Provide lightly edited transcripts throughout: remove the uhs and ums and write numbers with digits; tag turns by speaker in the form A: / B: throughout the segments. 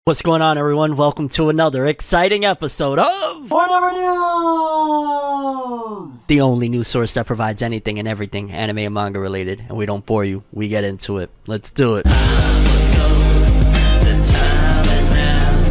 A: What's going on, everyone? Welcome to another exciting episode of
B: Forever News!
A: The only news source that provides anything and everything anime and manga related, and we don't bore you. We get into it. Let's do it. I must go. The time is now.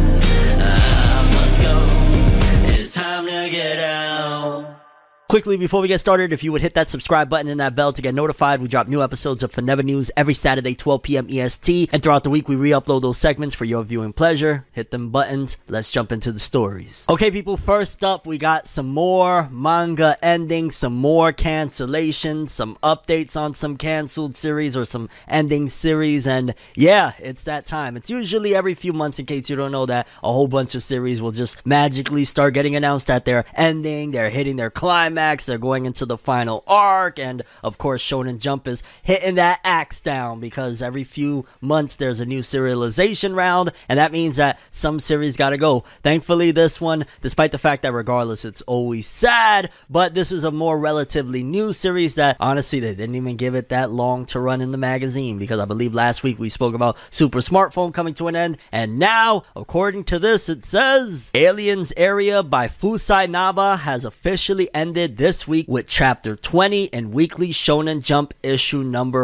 A: I must go. It's time to get out. Quickly, before we get started, if you would hit that subscribe button and that bell to get notified, we drop new episodes of Forever News every Saturday, 12 p.m. EST, and throughout the week, we re-upload those segments for your viewing pleasure. Hit them buttons. Let's jump into the stories. Okay, people, first up, we got some more manga endings, some more cancellations, some updates on some canceled series or some ending series, and yeah, it's that time. It's usually every few months, in case you don't know that, a whole bunch of series will just magically start getting announced that they're ending, they're hitting their climax, they're going into the final arc, and of course Shonen Jump is hitting that axe down because every few months there's a new serialization round, and that means that some series gotta go. Thankfully, this one, despite the fact that regardless it's always sad, but this is a more relatively new series that honestly they didn't even give it that long to run in the magazine, because I believe last week we spoke about Super Smartphone coming to an end, and now according to this it says Aliens Area by Fusai Naba has officially ended this week with chapter 20 in Weekly Shonen Jump issue number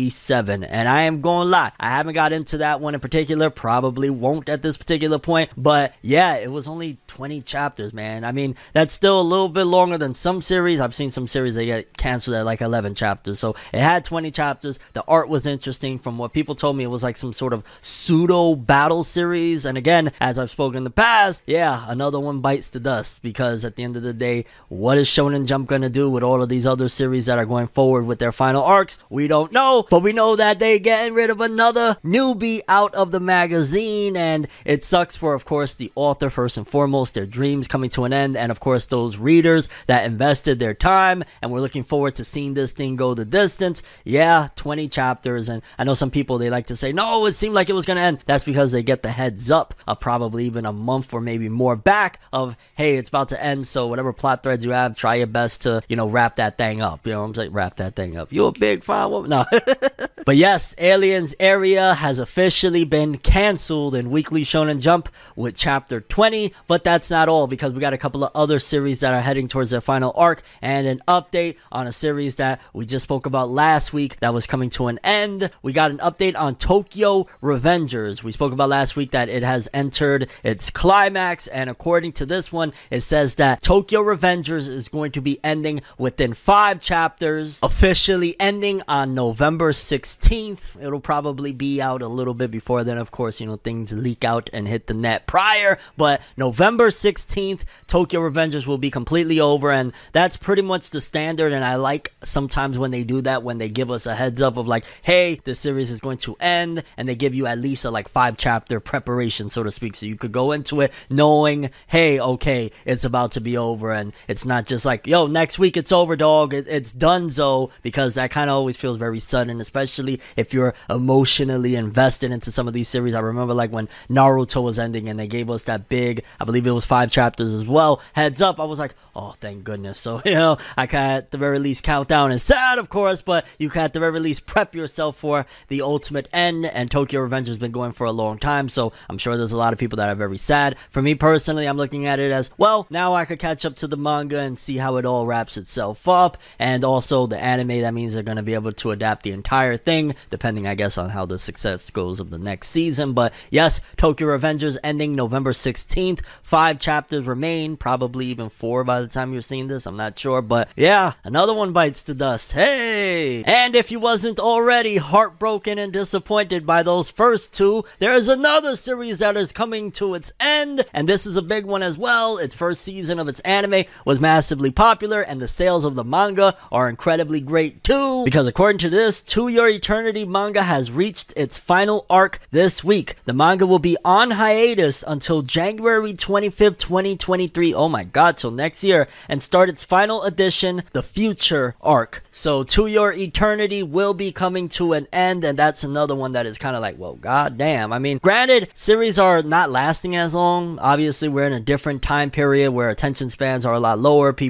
A: 47. And I am gonna lie, I haven't got into that one in particular, probably won't at this particular point, but yeah, it was only 20 chapters, man. I mean, that's still a little bit longer than some series. I've seen some series that get canceled at like 11 chapters, so it had 20 chapters. The art was interesting. From what people told me, it was like some sort of pseudo battle series, and again, as I've spoken in the past, yeah, another one bites the dust, because at the end of the day, what is Shonen Jump gonna do with all of these other series that are going forward with their final arcs? We don't know, but we know that they getting rid of another newbie out of the magazine, and it sucks for, of course, the author first and foremost, their dreams coming to an end, and of course those readers that invested their time and we're looking forward to seeing this thing go the distance. Yeah, 20 chapters, and I know some people, they like to say, no, it seemed like it was gonna end. That's because they get the heads up of probably even a month or maybe more back of, hey, it's about to end, so whatever plot threads you have, try your best to, wrap that thing up. You know what I'm saying? Wrap that thing up. You a big fine woman? No. But yes, Aliens Area has officially been canceled in Weekly Shonen Jump with chapter 20, but that's not all, because we got a couple of other series that are heading towards their final arc, and an update on a series that we just spoke about last week that was coming to an end. We got an update on Tokyo Revengers. We spoke about last week that it has entered its climax, and according to this one, it says that Tokyo Revengers is going to be ending within 5 chapters, officially ending on November 16th. It'll probably be out a little bit before then, of course, things leak out and hit the net prior, but November 16th, Tokyo Revengers will be completely over, and that's pretty much the standard, and I like sometimes when they do that, when they give us a heads up of like, hey, this series is going to end, and they give you at least a 5 chapter preparation, so to speak, so you could go into it knowing, hey, okay, it's about to be over, and it's not just like, yo, next week it's over, dog, it's donezo, because that kind of always feels very sudden, especially if you're emotionally invested into some of these series. I remember like when Naruto was ending and they gave us that big, I believe it was 5 chapters as well, heads up. I was like, oh, thank goodness. So, I can at the very least count down. It's sad, of course, but you can at the very least prep yourself for the ultimate end, and Tokyo Revengers has been going for a long time, so I'm sure there's a lot of people that are very sad. For me personally, I'm looking at it as, well, now I could catch up to the manga and see how it all wraps itself up, and also the anime, that means they're going to be able to adapt the entire thing, depending, I guess, on how the success goes of the next season. But yes, Tokyo Revengers ending November 16th, 5 chapters remain, probably even 4 by the time you're seeing this, I'm not sure, but yeah, another one bites the dust. Hey! And if you wasn't already heartbroken and disappointed by those first 2, there is another series that is coming to its end, and this is a big one as well. Its first season of its anime was massively popular, and the sales of the manga are incredibly great too, because according to this, To Your Eternity manga has reached its final arc this week. The manga will be on hiatus until January 25th, 2023, oh my god, till next year, and start its final edition, the Future arc. So To Your Eternity will be coming to an end, and that's another one that is kind of like, well, god damn. I mean, granted, series are not lasting as long. Obviously, we're in a different time period where attention spans are a lot lower. People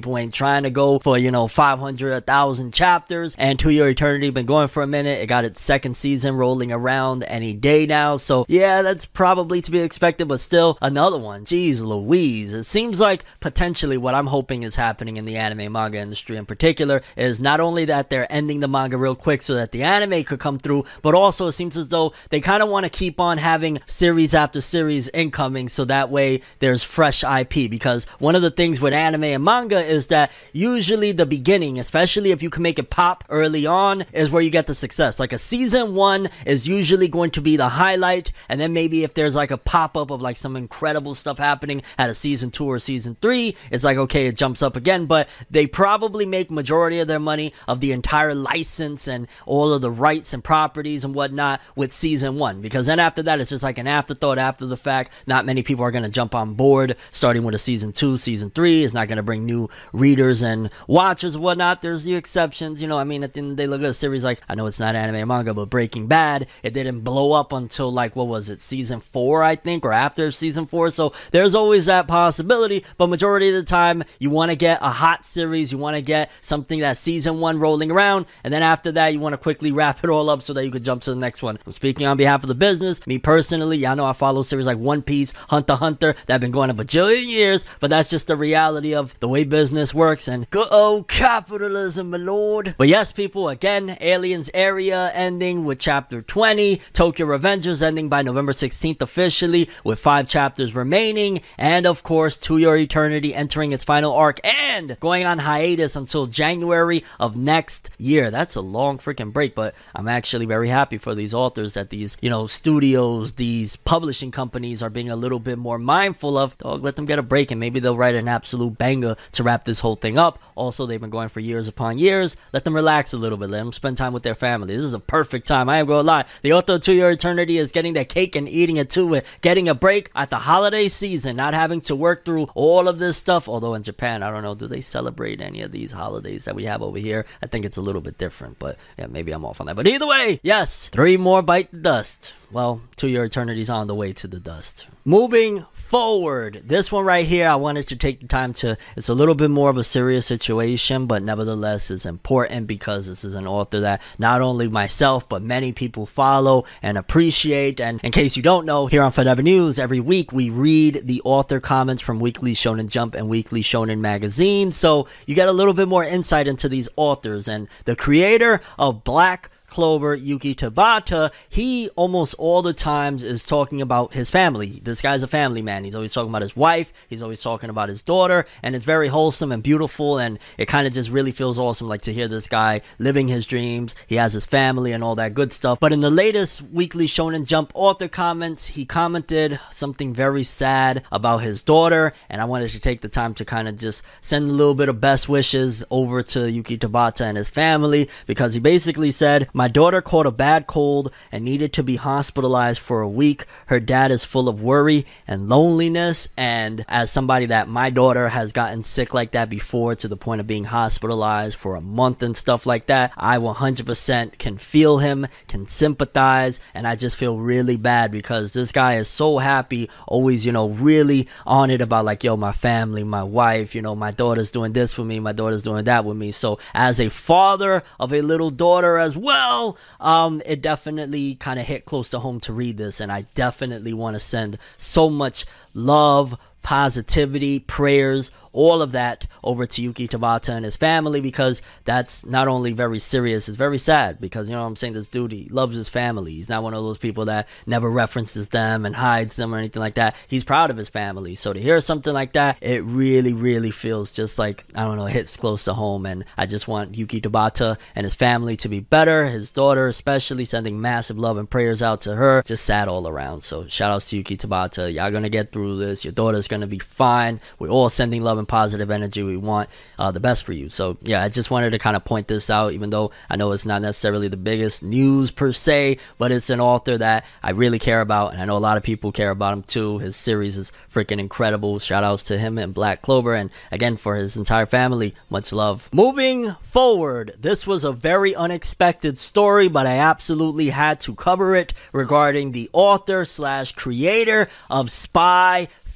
A: People ain't trying to go for, 500, 1,000 chapters. And To Your Eternity been going for a minute. It got its second season rolling around any day now. So yeah, that's probably to be expected, but still another one. Jeez Louise. It seems like potentially what I'm hoping is happening in the anime manga industry in particular is not only that they're ending the manga real quick so that the anime could come through, but also it seems as though they kind of want to keep on having series after series incoming so that way there's fresh IP. Because one of the things with anime and manga is that usually the beginning, especially if you can make it pop early on, is where you get the success. Like a season 1 is usually going to be the highlight, and then maybe if there's like a pop-up of like some incredible stuff happening at a season 2 or season 3, it's like, okay, it jumps up again. But they probably make majority of their money of the entire license and all of the rights and properties and whatnot with season 1, because then after that it's just like an afterthought after the fact. Not many people are going to jump on board starting with a season 2, season 3. It's not going to bring new readers and watchers and whatnot. There's the exceptions, at the end of the day, look at a series like, I know it's not anime or manga, but Breaking Bad, it didn't blow up until like, what was it, season 4, I think, or after season 4. So there's always that possibility, but majority of the time you want to get a hot series, you want to get something that's season 1 rolling around, and then after that you want to quickly wrap it all up so that you can jump to the next one. I'm speaking on behalf of the business. Me personally, y'all know I follow series like One Piece, Hunter x Hunter, that have been going a bajillion years, but that's just the reality of the way business works and good old capitalism, my lord. But yes, people, again, Aliens Area ending with chapter 20, Tokyo Revengers ending by November 16th officially with 5 chapters remaining, and of course To Your Eternity entering its final arc and going on hiatus until January of next year. That's a long freaking break, but I'm actually very happy for these authors that these, studios, these publishing companies are being a little bit more mindful of. Dog, let them get a break and maybe they'll write an absolute banger to wrap this whole thing up. Also, they've been going for years upon years. Let them relax a little bit. Let them spend time with their family. This is a perfect time. I ain't gonna lie. The author of To Your Eternity is getting their cake and eating it too, with getting a break at the holiday season, not having to work through all of this stuff. Although in Japan, I don't know, do they celebrate any of these holidays that we have over here? I think it's a little bit different, but yeah, maybe I'm off on that. But either way, yes, 3 more bite the dust. Well, To Your Eternity's on the way to the dust. Moving forward, this one right here, I wanted to take the time to, it's a little bit more of a serious situation, but nevertheless it's important because this is an author that not only myself, but many people follow and appreciate. And in case you don't know, here on Forever News, every week we read the author comments from Weekly Shonen Jump and Weekly Shonen Magazine. So you get a little bit more insight into these authors. And the creator of Black Clover, Yuki Tabata, he almost all the times is talking about his family. This guy's a family man. He's always talking about his wife. He's always talking about his daughter, and it's very wholesome and beautiful, and it kind of just really feels awesome, like to hear this guy living his dreams. He has his family and all that good stuff. But in the latest Weekly Shonen Jump author comments, he commented something very sad about his daughter, and I wanted to take the time to kind of just send a little bit of best wishes over to Yuki Tabata and his family, because he basically said, "My daughter caught a bad cold and needed to be hospitalized for a week. Her dad is full of worry and loneliness." And as somebody that my daughter has gotten sick like that before, to the point of being hospitalized for a month and stuff like that, I 100% can feel him, can sympathize, and I just feel really bad because this guy is so happy, always, really on it about like, yo, my family, my wife, my daughter's doing this for me, my daughter's doing that with me. So as a father of a little daughter as well, it definitely kind of hit close to home to read this, and I definitely want to send so much love, positivity, prayers, all of that over to Yuki Tabata and his family, because that's not only very serious, it's very sad, because this dude, he loves his family. He's not one of those people that never references them and hides them or anything like that. He's proud of his family. So to hear something like that, it really, really feels just like, I don't know, it hits close to home. And I just want Yuki Tabata and his family to be better, his daughter especially, sending massive love and prayers out to her. Just sad all around. So shout outs to Yuki Tabata. Y'all gonna get through this. Your daughter's gonna be fine. We're all sending love and positive energy. We want the best for you. So yeah, I just wanted to kind of point this out, even though I know it's not necessarily the biggest news per se, but it's an author that I really care about, and I know a lot of people care about him too. His series is freaking incredible. Shout outs to him and Black Clover, and again for his entire family, much love. Moving forward, this was a very unexpected story, but I absolutely had to cover it, regarding the author slash creator of Spy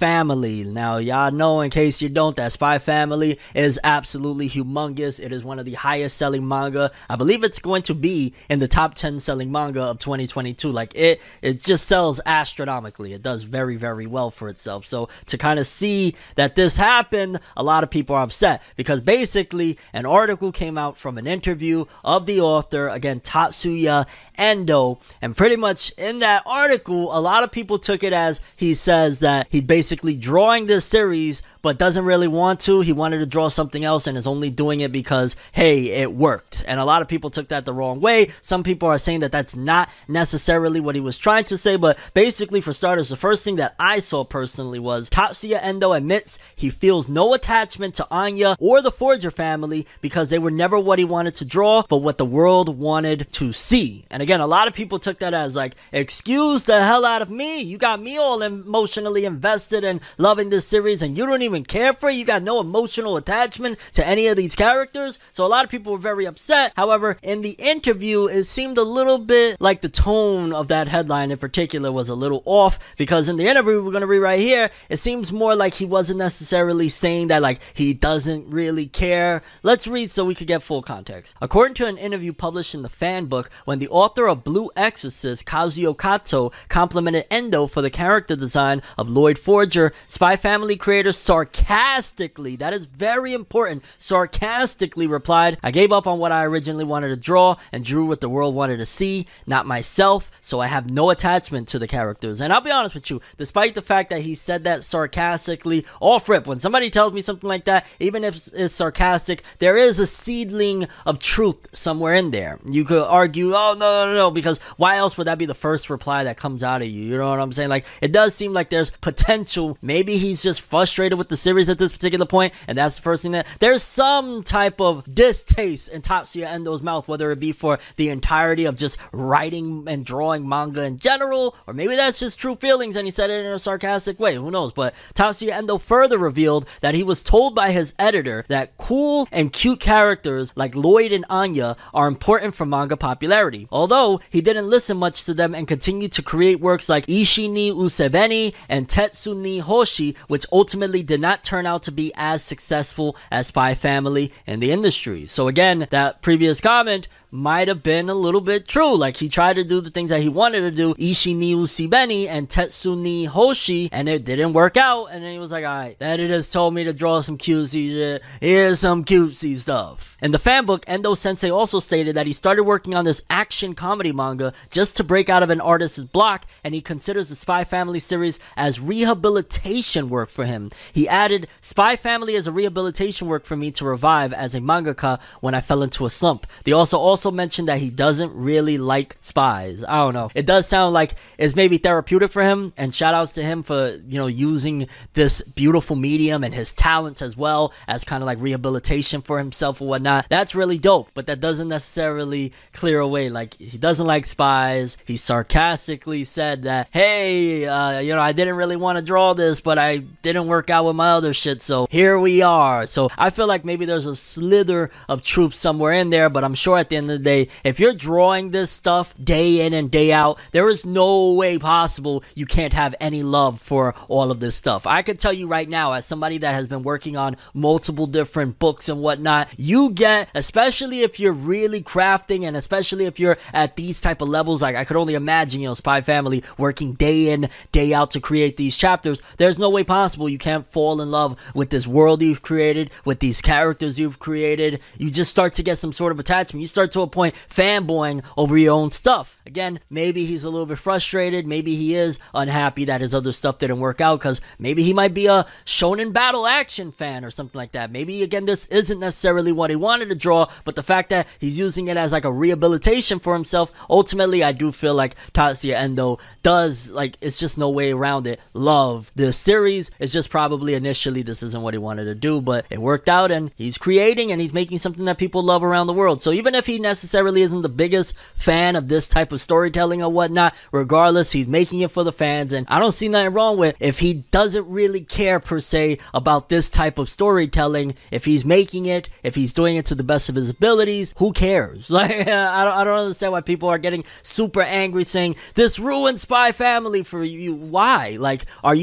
A: Family. Now, y'all know, in case you don't, that Spy Family is absolutely humongous. It is one of the highest selling manga. I believe it's going to be in the top 10 selling manga of 2022. Like, it just sells astronomically. It does very, very well for itself. So to kind of see that this happened, a lot of people are upset because basically an article came out from an interview of the author, again, Tatsuya Endo, and pretty much in that article, a lot of people took it as he says that he's basically drawing this series but doesn't really want to. He wanted to draw something else and is only doing it because, hey, it worked. And a lot of people took that the wrong way. Some people are saying that that's not necessarily what he was trying to say, but basically, for starters, the first thing that I saw personally was Tatsuya Endo admits he feels no attachment to Anya or the Forger family because they were never what he wanted to draw, but what the world wanted to see. And again, a lot of people took that as like, excuse the hell out of me. You got me all emotionally invested and loving this series and you don't even care for it. You got no emotional attachment to any of these characters. So a lot of people were very upset. However, in the interview, it seemed a little bit like the tone of that headline in particular was a little off, because in the interview we're going to read right here, it seems more like he wasn't necessarily saying that like he doesn't really care. Let's read so we could get full context. According to an interview published in the fan book, when the author of Blue Exorcist, Kazuyo Kato, complimented Endo for the character design of Lloyd Forger, Spy Family creator sarcastically, that is very important, sarcastically replied, "I gave up on what I originally wanted to draw and drew what the world wanted to see, not myself, so I have no attachment to the characters." And I'll be honest with you, despite the fact that he said that sarcastically, off rip, when somebody tells me something like that, even if it's sarcastic, there is a seedling of truth somewhere in there. You could argue, oh, no, because why else would that be the first reply that comes out of you? You know what I'm saying? Like, it does seem like there's potential. Maybe he's just frustrated with the series at this particular point, and that's the first thing that there's some type of distaste in Tatsuya Endo's mouth, whether it be for the entirety of just writing and drawing manga in general, or maybe that's just true feelings and he said it in a sarcastic way. Who knows? But Tatsuya Endo further revealed that he was told by his editor that cool and cute characters like Lloyd and Anya are important for manga popularity. Although he didn't listen much to them and continued to create works like Ishi ni Usebeni and Tetsu ni Hoshi, which ultimately did not turn out to be as successful as Spy Family in the industry. So again, that previous comment might have been a little bit true. Like, he tried to do the things that he wanted to do, Ishi ni Usebeni and Tetsu ni Hoshi, and it didn't work out. And then he was like, alright, that it has told me to draw some cutesy shit. Here's some cutesy stuff. In the fan book, Endo Sensei also stated that he started working on this action comedy manga just to break out of an artist's block, and he considers the Spy Family series as rehabilitation work for him. He added, "Spy Family is a rehabilitation work for me to revive as a mangaka when I fell into a slump." They also mentioned that he doesn't really like spies. I don't know. It does sound like it's maybe therapeutic for him, and shout outs to him for, you know, using this beautiful medium and his talents as well as kind of like rehabilitation for himself or whatnot. That's really dope, but that doesn't necessarily clear away. Like, he doesn't like spies. He sarcastically said that, hey, I didn't really want to draw this, but I didn't work out with my other shit, so here we are. So I feel like maybe there's a slither of truth somewhere in there, but I'm sure at the end of the day, if you're drawing this stuff day in and day out, there is no way possible you can't have any love for all of this stuff. I could tell you right now, as somebody that has been working on multiple different books and whatnot, you get, especially if you're really crafting and especially if you're at these type of levels, like I could only imagine, Spy Family working day in, day out to create these chapters, there's no way possible you can't fall in love with this world you've created, with these characters you've created. You just start to get some sort of attachment. You start to a point fanboying over your own stuff. Again, maybe he's a little bit frustrated. Maybe he is unhappy that his other stuff didn't work out, because maybe he might be a shonen battle action fan or something like that. Maybe, again, this isn't necessarily what he wanted to draw, but the fact that he's using it as like a rehabilitation for himself, ultimately I do feel like Tatsuya Endo does, like, it's just no way around it, love this series. It's just probably initially this isn't what he wanted to do, but it worked out and he's creating and he's making something that people love around the world. So even if he necessarily isn't the biggest fan of this type of storytelling or whatnot, regardless, he's making it for the fans, and I don't see nothing wrong with if he doesn't really care per se about this type of storytelling. If he's making it, if he's doing it to the best of his abilities, who cares? Like, I don't understand why people are getting super angry saying this ruined Spy Family for you. Why? Like, are you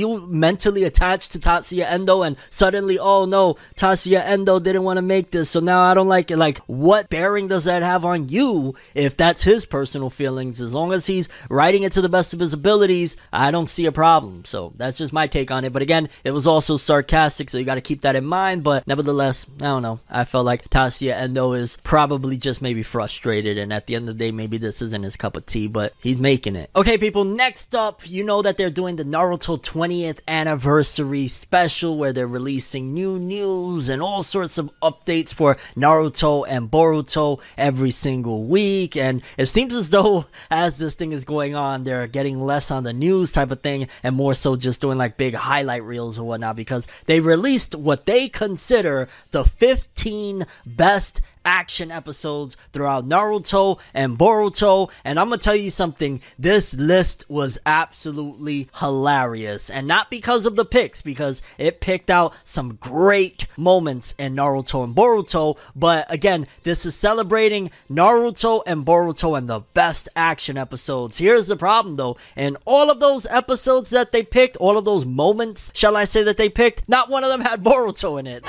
A: you mentally attached to Tatsuya Endo and suddenly, oh no, Tatsuya Endo didn't want to make this, so now I don't like it? Like, what bearing does that have on you if that's his personal feelings? As long as he's writing it to the best of his abilities, I don't see a problem. So that's just my take on it. But again, it was also sarcastic, so you got to keep that in mind. But nevertheless, I don't know. I felt like Tatsuya Endo is probably just maybe frustrated, and at the end of the day, maybe this isn't his cup of tea, but he's making it. Okay, people, next up, you know that they're doing the Naruto 20th anniversary special where they're releasing new news and all sorts of updates for Naruto and Boruto every single week. And it seems as though as this thing is going on, they're getting less on the news type of thing and more so just doing like big highlight reels or whatnot, because they released what they consider the 15 best action episodes throughout Naruto and Boruto. And I'm gonna tell you something, this list was absolutely hilarious, and not because of the picks, because it picked out some great moments in Naruto and Boruto, but again, this is celebrating Naruto and Boruto and the best action episodes. Here's the problem though, in all of those episodes that they picked, all of those moments, shall I say, that they picked, not one of them had Boruto in it.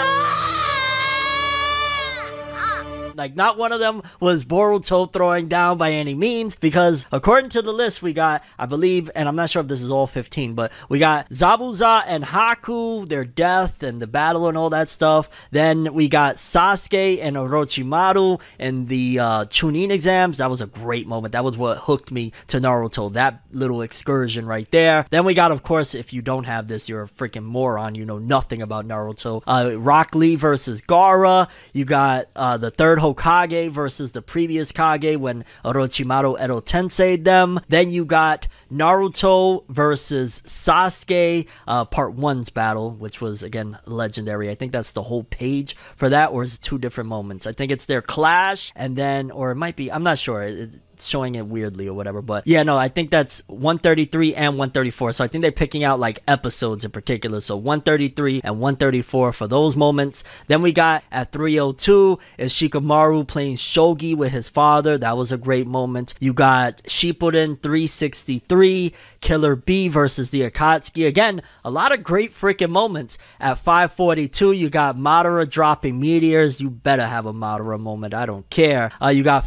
A: Like, not one of them was Boruto throwing down by any means, because according to the list, we got, I believe, and I'm not sure if this is all 15, but we got Zabuza and Haku, their death and the battle and all that stuff. Then we got Sasuke and Orochimaru in the Chunin exams. That was a great moment. That was what hooked me to Naruto, that little excursion right there. Then we got, of course, if you don't have this, you're a freaking moron. You know nothing about Naruto. Rock Lee versus Gaara. You got the third Hokage versus the previous Kage when Orochimaru Edo Tensei them. Then you got Naruto versus Sasuke, part 1's battle, which was, again, legendary. I think that's the whole page for that, or is it 2 different moments? I think it's their clash, and then, or it might be, I'm not sure. Showing it weirdly or whatever, but yeah, no, I think that's 133 and 134, so I think they're picking out like episodes in particular, so 133 and 134 for those moments. Then we got at 302 is Shikamaru playing shogi with his father. That was a great moment. You got Shippuden 363, Killer B versus the Akatsuki. Again, a lot of great freaking moments. At 542, you got Madara dropping meteors. You better have a Madara moment, I don't care. You got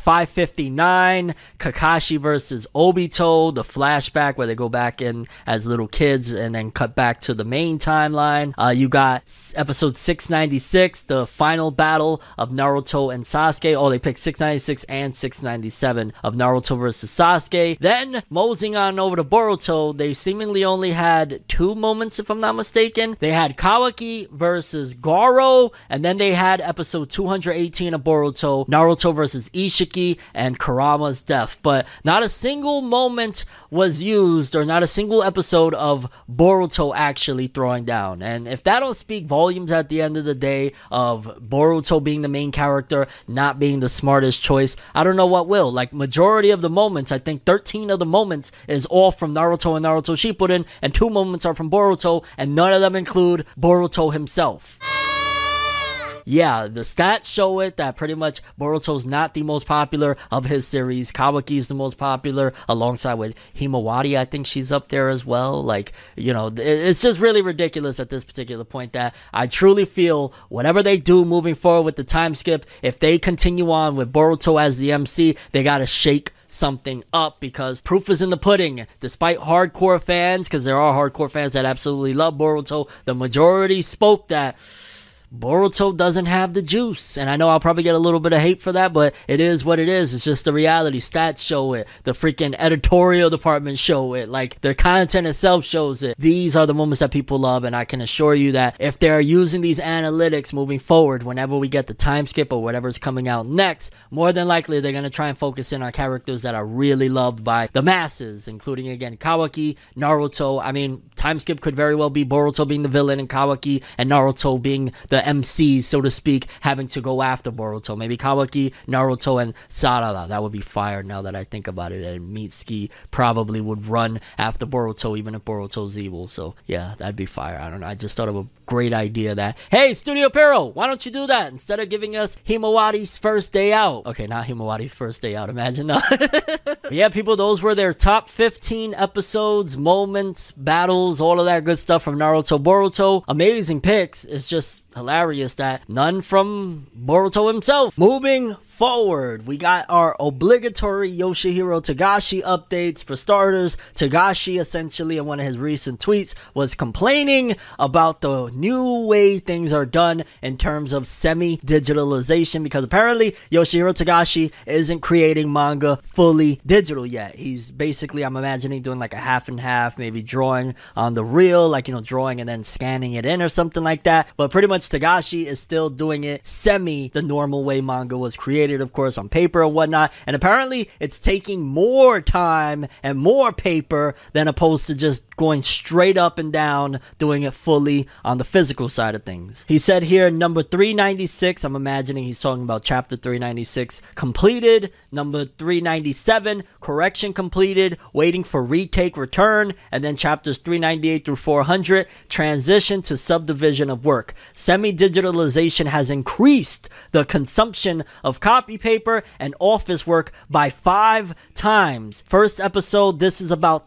A: 559, Kakashi versus Obito, the flashback where they go back in as little kids and then cut back to the main timeline. You got episode 696, the final battle of Naruto and Sasuke. Oh, they picked 696 and 697 of Naruto versus Sasuke. Then, moseying on over to Boruto, they seemingly only had 2 moments, if I'm not mistaken. They had Kawaki versus Goro, and then they had episode 218 of Boruto, Naruto versus Ishiki, and Kurama's death. But not a single moment was used, or not a single episode of Boruto actually throwing down. And if that don't speak volumes at the end of the day of Boruto being the main character, not being the smartest choice, I don't know what will. Like, majority of the moments, I think 13 of the moments is all from Naruto and Naruto Shippuden, and 2 moments are from Boruto, and none of them include Boruto himself. Yeah, the stats show it that pretty much Boruto's not the most popular of his series. Kawaki's the most popular, alongside with Himawari. I think she's up there as well. Like, you know, it's just really ridiculous at this particular point that I truly feel whatever they do moving forward with the time skip, if they continue on with Boruto as the MC, they gotta shake something up, because proof is in the pudding. Despite hardcore fans, because there are hardcore fans that absolutely love Boruto, the majority spoke that Boruto doesn't have the juice. And I know I'll probably get a little bit of hate for that, but it is what it is. It's just the reality. Stats show it. The freaking editorial department show it. Like, the content itself shows it. These are the moments that people love, and I can assure you that if they're using these analytics moving forward, whenever we get the time skip or whatever's coming out next, more than likely they're going to try and focus in on characters that are really loved by the masses, including, again, Kawaki, Naruto. I mean, time skip could very well be Boruto being the villain and Kawaki and Naruto being the MCs, so to speak, having to go after Boruto. Maybe Kawaki, Naruto, and Sarada. That would be fire now that I think about it. And Mitsuki probably would run after Boruto, even if Boruto's evil. So yeah, that'd be fire. I don't know. I just thought of a great idea that, hey, Studio Pero, why don't you do that instead of giving us Himawari's first day out? Okay, not Himawari's first day out. Imagine that. Yeah, people, those were their top 15 episodes, moments, battles, all of that good stuff from Naruto Boruto. Amazing picks. It's just hilarious that none from Boruto himself. Moving forward, we got our obligatory Yoshihiro Togashi updates. For starters, Togashi essentially in one of his recent tweets was complaining about the new way things are done in terms of semi-digitalization, because apparently Yoshihiro Togashi isn't creating manga fully digital yet. He's basically, I'm imagining, doing like a half and half, maybe drawing on the reel, like, drawing and then scanning it in or something like that. But pretty much Togashi is still doing it semi the normal way manga was created, of course, on paper and whatnot. And apparently it's taking more time and more paper than opposed to just going straight up and down, doing it fully on the physical side of things. He said here, number 396, I'm imagining he's talking about chapter 396, completed. Number 397, correction completed, waiting for retake return. And then chapters 398 through 400, transition to subdivision of work. Semi-digitalization has increased the consumption of copy paper and office work by 5 times. First episode, this is about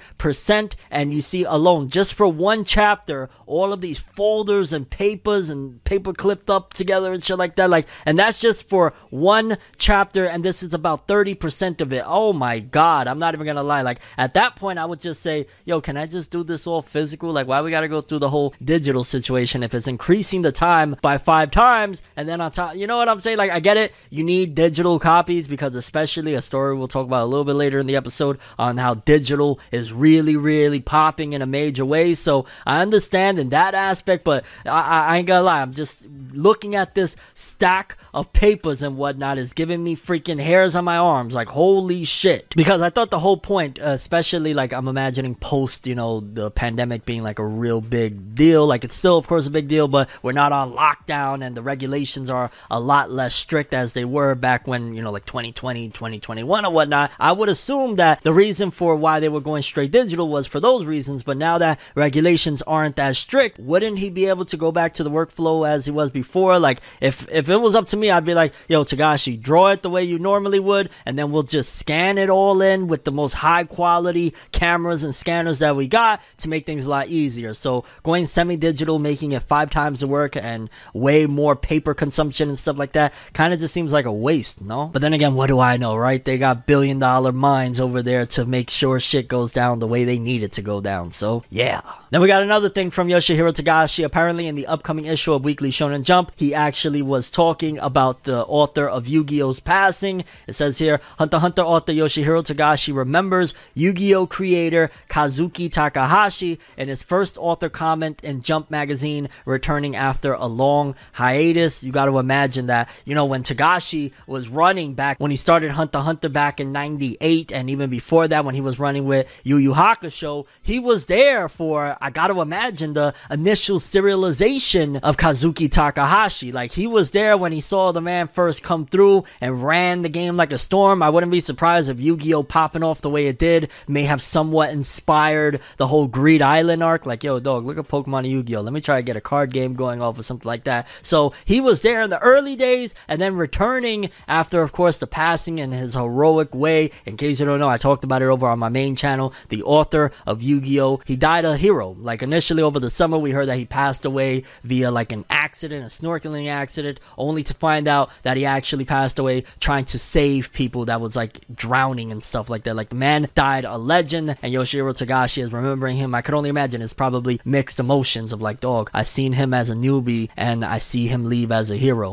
A: 30%. And you see alone, just for one chapter, all of these folders and papers and paper clipped up together and shit like that. And that's just for one chapter, and this is about 30% of it. Oh my god, I'm not even gonna lie. At that point, I would just say, yo, can I just do this all physical? Why we gotta go through the whole digital situation if it's increasing the time by 5 times? And then on top, you know what I'm saying? I get it. You need digital copies, because especially a story we'll talk about a little bit later in the episode on how digital is really, really popping in a major way. So I understand in that aspect, but I ain't gonna lie, I'm just looking at this stack of papers and whatnot is giving me freaking hairs on my arms. Holy shit. Because I thought the whole point, especially I'm imagining post, the pandemic being a real big deal. It's still, of course, a big deal, but we're not on lockdown and the regulations are a lot less strict as they were back when, 2020, 2021 or whatnot. I would assume that the reason for why they were going straight digital was for those reasons, but now that regulations aren't as strict, wouldn't he be able to go back to the workflow as he was before? If it was up to me, I'd be like, yo, Togashi, draw it the way you normally would, and then we'll just scan it all in with the most high quality cameras and scanners that we got to make things a lot easier. So going semi-digital, making it 5 times the work and way more paper consumption and stuff like that kind of just seems like a waste, no? But then again, what do I know, right? They got billion-dollar minds over there to make sure shit goes down the way they need it to go down. So yeah. Then we got another thing from Yoshihiro Togashi. Apparently in the upcoming issue of Weekly Shonen Jump, he actually was talking about the author of Yu-Gi-Oh's passing. It says here, Hunter x Hunter author Yoshihiro Togashi remembers Yu-Gi-Oh creator Kazuki Takahashi in his first author comment in Jump magazine, returning after a long hiatus. You got to imagine that, when Togashi was running back, when he started Hunter x Hunter back in 98, and even before that when he was running with Yu Yu Hakusho, he was there for, I got to imagine, the initial serialization of Kazuki Takahashi. He was there when he saw the man first come through and ran the game like a storm. I wouldn't be surprised if Yu-Gi-Oh popping off the way it did may have somewhat inspired the whole Greed Island arc. Yo, dog, look at Pokemon and Yu-Gi-Oh, let me try to get a card game going off or something like that. So he was there in the early days, and then returning after, of course, the passing in his heroic way. In case you don't know, I talked about it over on my main channel. The author of Yu-Gi-Oh, he died a hero. Initially over the summer, we heard that he passed away via an accident, a snorkeling accident, only to find out that he actually passed away trying to save people that was drowning and stuff like that. The man died a legend, and Yoshihiro Togashi is remembering him. I could only imagine it's probably mixed emotions of dog, I seen him as a newbie and I see him leave as a hero.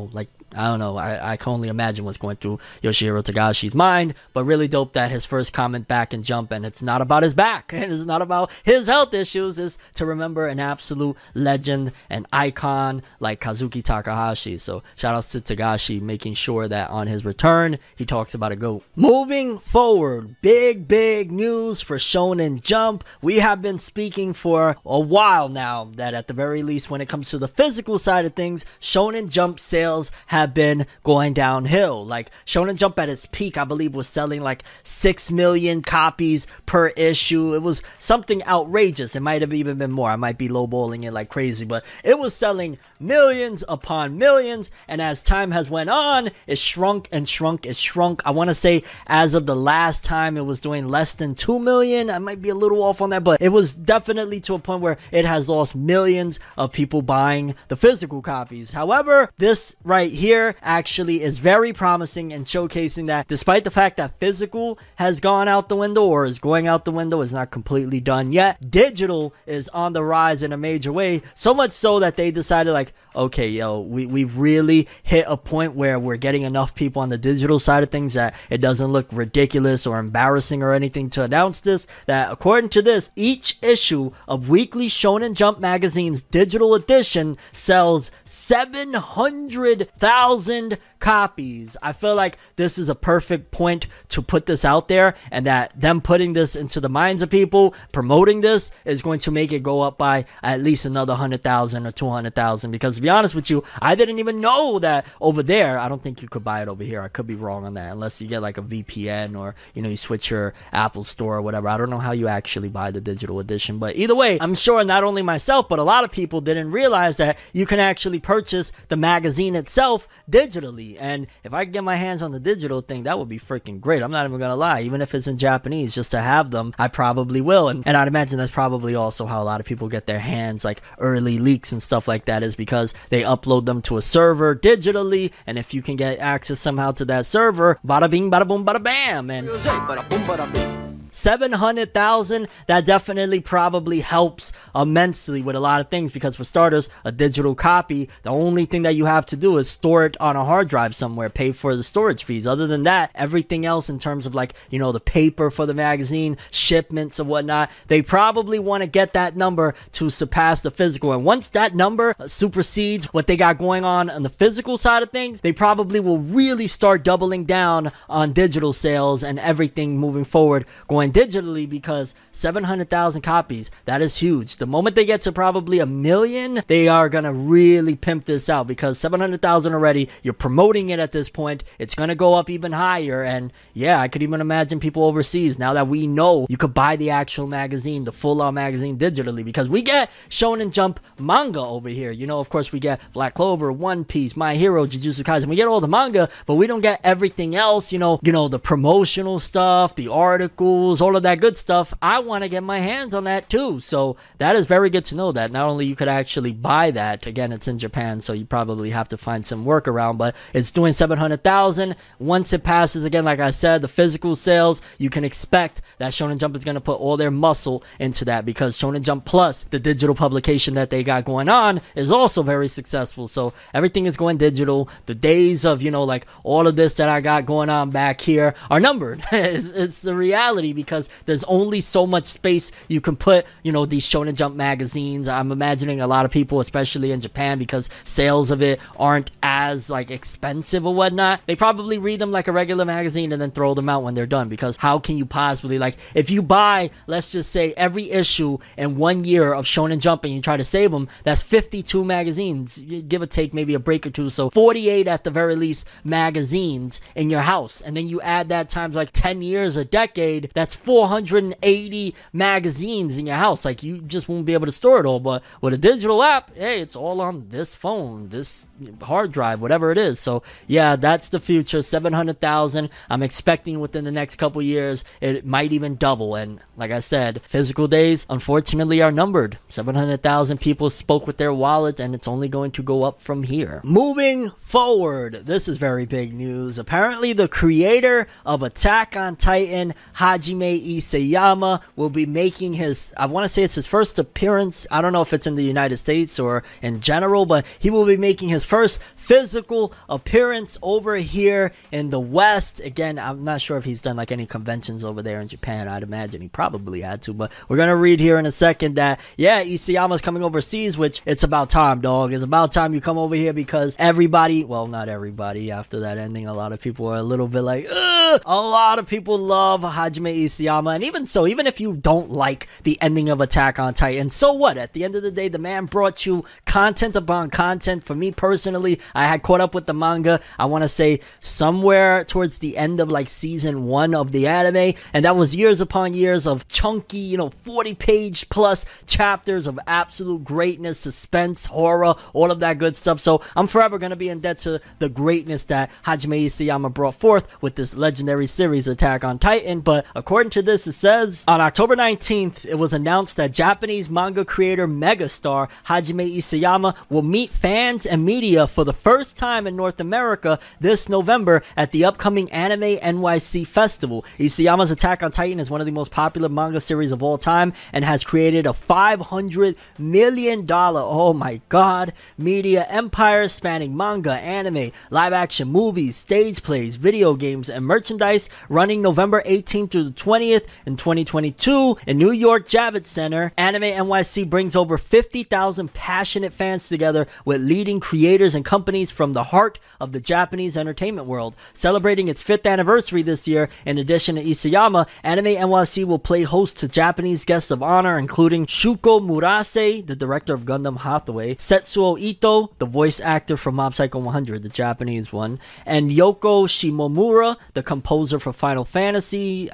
A: I don't know. I can only imagine what's going through Yoshihiro Tagashi's mind, but really dope that his first comment back in Jump, and it's not about his back, and it's not about his health issues, is to remember an absolute legend, an icon like Kazuki Takahashi. So shout outs to Tagashi making sure that on his return, he talks about a GOAT. Moving forward, big news for Shonen Jump. We have been speaking for a while now that at the very least when it comes to the physical side of things, Shonen Jump sales have been going downhill. Like Shonen Jump at its peak, I believe, was selling like 6 million copies per issue. It was something outrageous. It might have even been more. I might be lowballing it like crazy, but it was selling millions upon millions, and as time has went on, it shrunk. I want to say as of the last time it was doing less than 2 million. I might be a little off on that, but it was definitely to a point where it has lost millions of people buying the physical copies. However, this right here actually is very promising and showcasing that despite the fact that physical has gone out the window or is going out the window, is not completely done yet, digital is on the rise in a major way, so much so that they decided like, okay, yo, we've really hit a point where we're getting enough people on the digital side of things that it doesn't look ridiculous or embarrassing or anything to announce this, that according to this, each issue of Weekly Shonen Jump Magazine's digital edition sells 700,000 copies. I feel like this is a perfect point to put this out there, and that them putting this into the minds of people, promoting this, is going to make it go up by at least another 100,000 or 200,000, because to be honest with you, I didn't even know that over there. I don't think you could buy it over here. I could be wrong on that, unless you get like a VPN or, you know, you switch your Apple store or whatever. I don't know how you actually buy the digital edition, but either way, I'm sure not only myself, but a lot of people didn't realize that you can actually purchase the magazine itself digitally. And if I could get my hands on the digital thing, that would be freaking great. I'm not even gonna lie. Even if it's in Japanese, just to have them, I probably will. And I'd imagine that's probably also how a lot of people get their hands, like early leaks and stuff like that, is because they upload them to a server digitally, and if you can get access somehow to that server, bada bing, bada boom, bada bam, and 700,000, that definitely probably helps immensely with a lot of things, because for starters, a digital copy, the only thing that you have to do is store it on a hard drive somewhere, pay for the storage fees. Other than that, everything else in terms of like, you know, the paper for the magazine, shipments and whatnot, they probably want to get that number to surpass the physical. And once that number supersedes what they got going on the physical side of things, they probably will really start doubling down on digital sales and everything moving forward going digitally, because 700,000 copies, that is huge. The moment they get to probably 1 million, they are gonna really pimp this out, because 700,000 already, you're promoting it at this point, it's gonna go up even higher. And yeah, I could even imagine people overseas, now that we know you could buy the actual magazine, the full-on magazine digitally, because we get Shonen Jump manga over here. You know, of course we get Black Clover, One Piece, My Hero, Jujutsu Kaisen, we get all the manga, but we don't get everything else, you know, the promotional stuff, the articles, all of that good stuff. I want to get my hands on that too. So that is very good to know that not only you could actually buy that, again, it's in Japan, so you probably have to find some workaround, but it's doing 700,000. Once it passes, again, like I said, the physical sales, you can expect that Shonen Jump is going to put all their muscle into that, because Shonen Jump Plus, the digital publication that they got going on, is also very successful. So everything is going digital. The days of, you know, like all of this that I got going on back here are numbered. It's the reality, because there's only so much space you can put, you know, these Shonen Jump magazines. I'm imagining a lot of people, especially in Japan, because sales of it aren't as like expensive or whatnot, they probably read them like a regular magazine and then throw them out when they're done. Because how can you possibly, like, if you buy, let's just say, every issue in 1 year of Shonen Jump and you try to save them, that's 52 magazines, give or take maybe a break or two, so 48 at the very least magazines in your house. And then you add that times like 10 years, a decade, that's 480 magazines in your house. Like, you just won't be able to store it all. But with a digital app, hey, it's all on this phone, this hard drive, whatever it is. So yeah, that's the future. 700,000. I'm expecting within the next couple years it might even double. And like I said, physical days unfortunately are numbered. 700,000 people spoke with their wallet, and it's only going to go up from here. Moving forward, this is very big news. Apparently the creator of Attack on Titan, Hajime Hajime Isayama will be making his, I want to say it's his first appearance. I don't know if it's in the United States or in general, but he will be making his first physical appearance over here in the West. Again, I'm not sure if he's done like any conventions over there in Japan. I'd imagine he probably had to, but we're going to read here in a second that, yeah, Isayama's coming overseas, which it's about time, dog. It's about time you come over here because everybody, well, not everybody, after that ending, a lot of people are a little bit like, ugh! A lot of people love Hajime Isayama, and even so, even if you don't like the ending of Attack on Titan, so what? At the end of the day, the man brought you content upon content. For me personally, I had caught up with the manga, I want to say somewhere towards the end of like season 1 of the anime, and that was years upon years of chunky, 40-page plus chapters of absolute greatness, suspense, horror, all of that good stuff. So I'm forever going to be in debt to the greatness that Hajime Isayama brought forth with this legendary series Attack on Titan. But according to this, it says on October 19th, it was announced that Japanese manga creator megastar Hajime Isayama will meet fans and media for the first time in North America this November at the upcoming Anime NYC Festival. Isayama's Attack on Titan is one of the most popular manga series of all time and has created a $500 million, oh my god, media empire spanning manga, anime, live action movies, stage plays, video games, and merchandise, running November 18th through the 20th in 2022 in New York Javits Center. Anime NYC brings over 50,000 passionate fans together with leading creators and companies from the heart of the Japanese entertainment world. Celebrating its 5th anniversary this year, in addition to Isayama, Anime NYC will play host to Japanese guests of honor including Shuko Murase, the director of Gundam Hathaway, Setsuo Ito, the voice actor for Mob Psycho 100, the Japanese one, and Yoko Shimomura, the composer for Final Fantasy,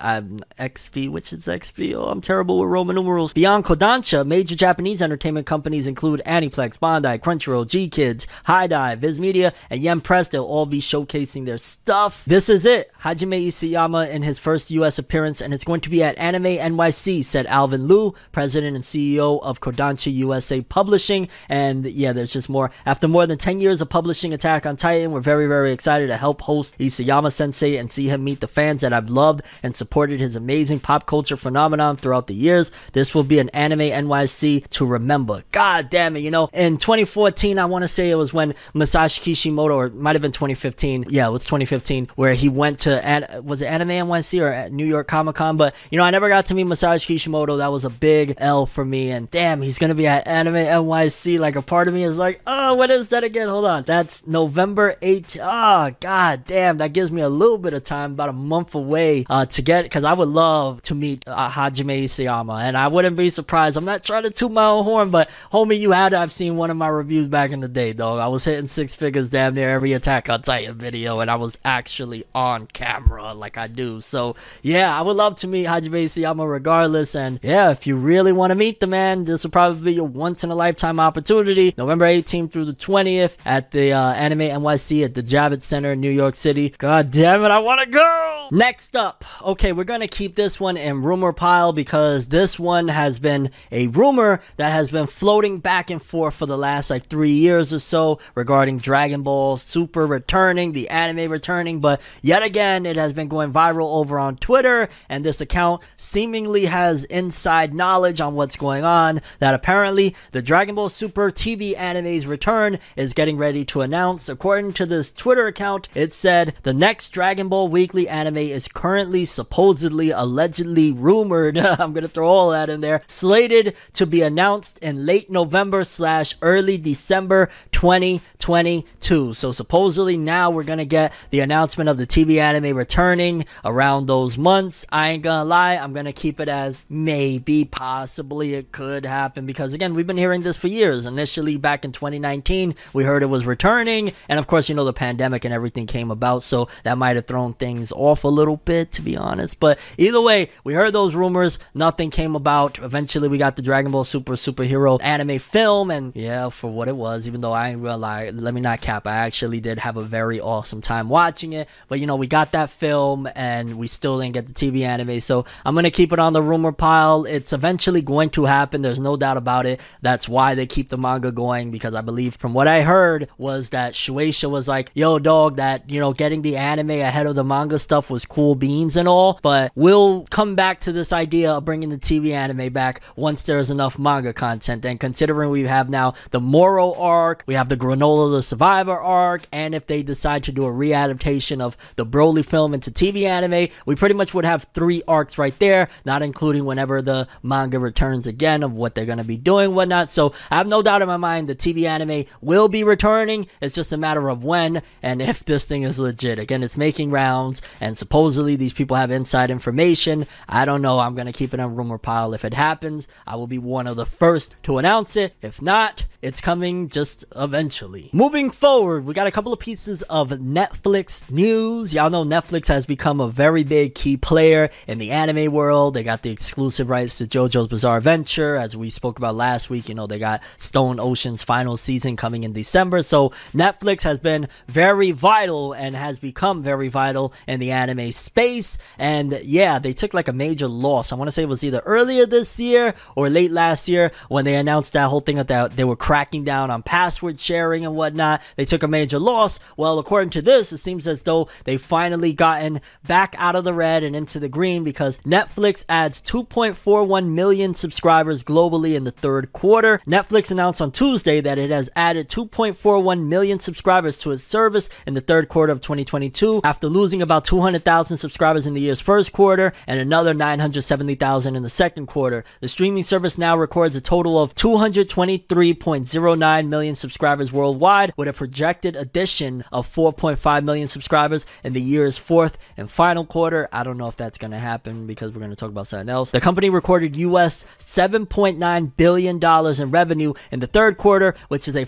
A: XV, which is XV, oh, I'm terrible with Roman numerals. Beyond Kodansha, major Japanese entertainment companies include Aniplex, Bandai, Crunchyroll, G-Kids, HiDive, Viz Media, and Yen Press. They'll all be showcasing their stuff. This is it. Hajime Isayama in his first US appearance, and it's going to be at Anime NYC, said Alvin Liu, president and CEO of Kodansha USA Publishing. And yeah, there's just more. After more than 10 years of publishing Attack on Titan, we're very, very excited to help host Isayama Sensei and see him meet the fans that I've loved and supported his amazing pop culture phenomenon throughout the years. This will be an Anime NYC to remember. God damn it, in 2014, I want to say it was when Masashi Kishimoto, or it might have been 2015. Yeah, it was 2015, where he went to, was it Anime NYC or at New York Comic Con? But, I never got to meet Masashi Kishimoto. That was a big L for me. And damn, he's going to be at Anime NYC. Like, a part of me is like, oh, what is that again? Hold on. That's November 8th. Oh, god damn. That gives me a little bit of time, about a month away to get, because I would love to meet Hajime Isayama. And I wouldn't be surprised. I'm not trying to toot my own horn, but homie, you had to have seen one of my reviews back in the day, dog. I was hitting 6 figures damn near every Attack on Titan video, and I was actually on camera like I do. So yeah, I would love to meet Hajime Isayama regardless. And yeah, if you really want to meet the man, this will probably be your once in a lifetime opportunity. November 18th through the 20th at the Anime NYC at the Javits Center in New York City. God damn it, I want to go! Next up, okay, we're gonna keep this one in rumor pile because this one has been a rumor that has been floating back and forth for the last like 3 years or so regarding Dragon Ball Super returning, the anime returning, but yet again it has been going viral over on Twitter, and this account seemingly has inside knowledge on what's going on, that apparently the Dragon Ball Super TV anime's return is getting ready to announce. According to this Twitter account, it said the next Dragon Ball Weekly anime is currently, supposedly, allegedly, rumored, I'm gonna throw all that in there, slated to be announced in late November / early December 2022. So supposedly now we're gonna get the announcement of the TV anime returning around those months. I ain't gonna lie, I'm gonna keep it as maybe, possibly, it could happen, because again, we've been hearing this for years. Initially back in 2019, we heard it was returning, and of course, the pandemic and everything came about, so that might have thrown things off a little bit, to be honest. But either way, we heard those rumors, nothing came about. Eventually we got the Dragon Ball Super superhero anime film, and yeah, for what it was, even though I ain't gonna lie, let me not cap. I actually did have a very awesome time watching it. But, we got that film and we still didn't get the TV anime. So I'm going to keep it on the rumor pile. It's eventually going to happen. There's no doubt about it. That's why they keep the manga going, because I believe from what I heard was that Shueisha was like, yo, dog, that, getting the anime ahead of the manga stuff was cool beans and all. But we'll come back to this idea of bringing the TV anime back once there's enough manga content. And considering we have now the Moro arc, we have the Granola the Survivor arc, and if they decide to do a readaptation of the Broly film into TV anime, we pretty much would have 3 arcs right there, not including whenever the manga returns again of what they're going to be doing, whatnot. So I have no doubt in my mind the TV anime will be returning. It's just a matter of when and if this thing is legit. Again, it's making rounds, and supposedly these people have inside information. I don't know. I'm going to keep it on rumor pile. If it happens, I will be one of the first to announce it. If not, it's coming just eventually. Moving forward, we got a couple of pieces of Netflix news. Y'all know Netflix has become a very big key player in the anime world. They got the exclusive rights to JoJo's Bizarre Adventure. As we spoke about last week, they got Stone Ocean's final season coming in December. So Netflix has been very vital and has become very vital in the anime space. And yeah, they took like a major loss. I want to say it was either earlier this year or late last year when they announced that whole thing that they were cracking down on password sharing and whatnot. They took a major loss. Well, according to this, it seems as though they've finally gotten back out of the red and into the green, because Netflix adds 2.41 million subscribers globally in the third quarter. Netflix announced on Tuesday that it has added 2.41 million subscribers to its service in the third quarter of 2022, after losing about 200,000 subscribers in the year's first quarter and another 970,000 in the second quarter. The streaming service now records a total of 223.09 million subscribers worldwide, with a projected addition of 4.5 million subscribers in the year's fourth and final quarter. I don't know if that's going to happen, because we're going to talk about something else. The company recorded US $7.9 billion in revenue in the third quarter, which is a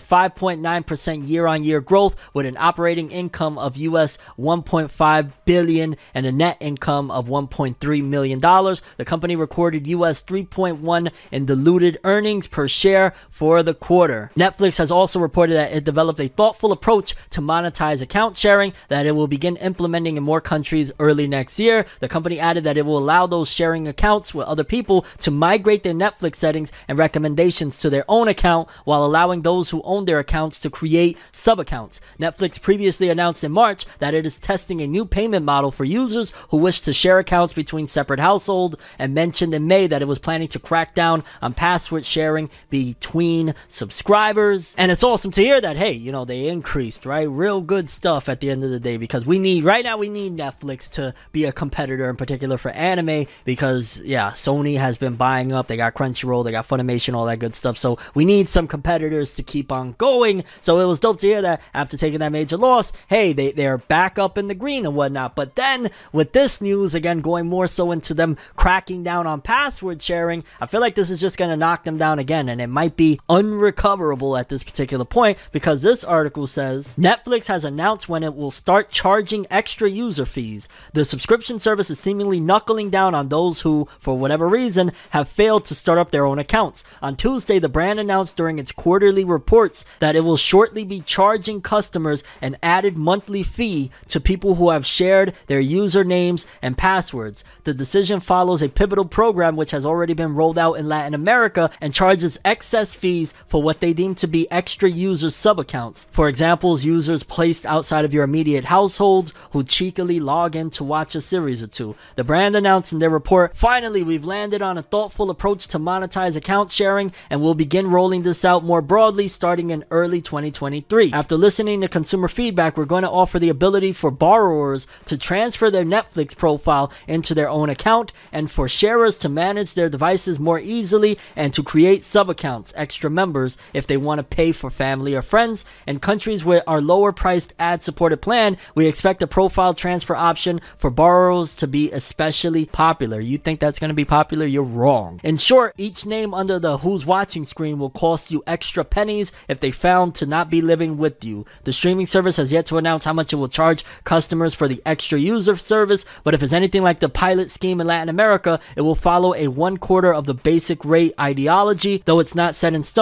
A: 5.9% year-on-year growth, with an operating income of US $1.5 billion and a net income of $1.3 million. The company recorded US $3.1 in diluted earnings per share for the quarter. Netflix has also reported that it developed a thoughtful approach to monetize account sharing that it will begin implementing in more countries early next year. The company added that it will allow those sharing accounts with other people to migrate their Netflix settings and recommendations to their own account, while allowing those who own their accounts to create sub-accounts. Netflix previously announced in March that it is testing a new payment model for users who wish to share accounts between separate households, and mentioned in May that it was planning to crack down on password sharing between subscribers. And it's awesome to hear that, hey, they increased, right? Real good stuff at the end of the day, because right now we need Netflix to be a competitor, in particular for anime, because yeah, Sony has been buying up. They got Crunchyroll, they got Funimation, all that good stuff. So we need some competitors to keep on going. So it was dope to hear that after taking that major loss, hey, they're back up in the green and whatnot. But then with this news, again, going more so into them cracking down on password sharing, I feel like this is just going to knock them down again, and it might be unrecoverable at this particular point, because this article says Netflix has announced when it will start charging extra user fees. The subscription service is seemingly knuckling down on those who, for whatever reason, have failed to start up their own accounts. On Tuesday, the brand announced during its quarterly reports that it will shortly be charging customers an added monthly fee to people who have shared their usernames and passwords. The decision follows a pivotal program which has already been rolled out in Latin America and charges excess fees for what they deem to be extra user sub-accounts. For example, users placed outside of your immediate households who cheekily log in to watch a series or two. The brand announced in their report, finally, we've landed on a thoughtful approach to monetize account sharing, and we'll begin rolling this out more broadly starting in early 2023. After listening to consumer feedback, we're going to offer the ability for borrowers to transfer their Netflix profile into their own account, and for sharers to manage their devices more easily, and to create sub-accounts, extra members, if they want to pay for family or friends. In countries with our lower priced ad-supported plan, we expect a profile transfer option for borrowers to be especially popular. You think that's going to be popular? You're wrong. In short, each name under the Who's Watching screen will cost you extra pennies if they found to not be living with you. The streaming service has yet to announce how much it will charge customers for the extra user service, but if it's anything like the pilot scheme in Latin America, it will follow a 1/4 of the basic rate ideology. Though it's not set in stone,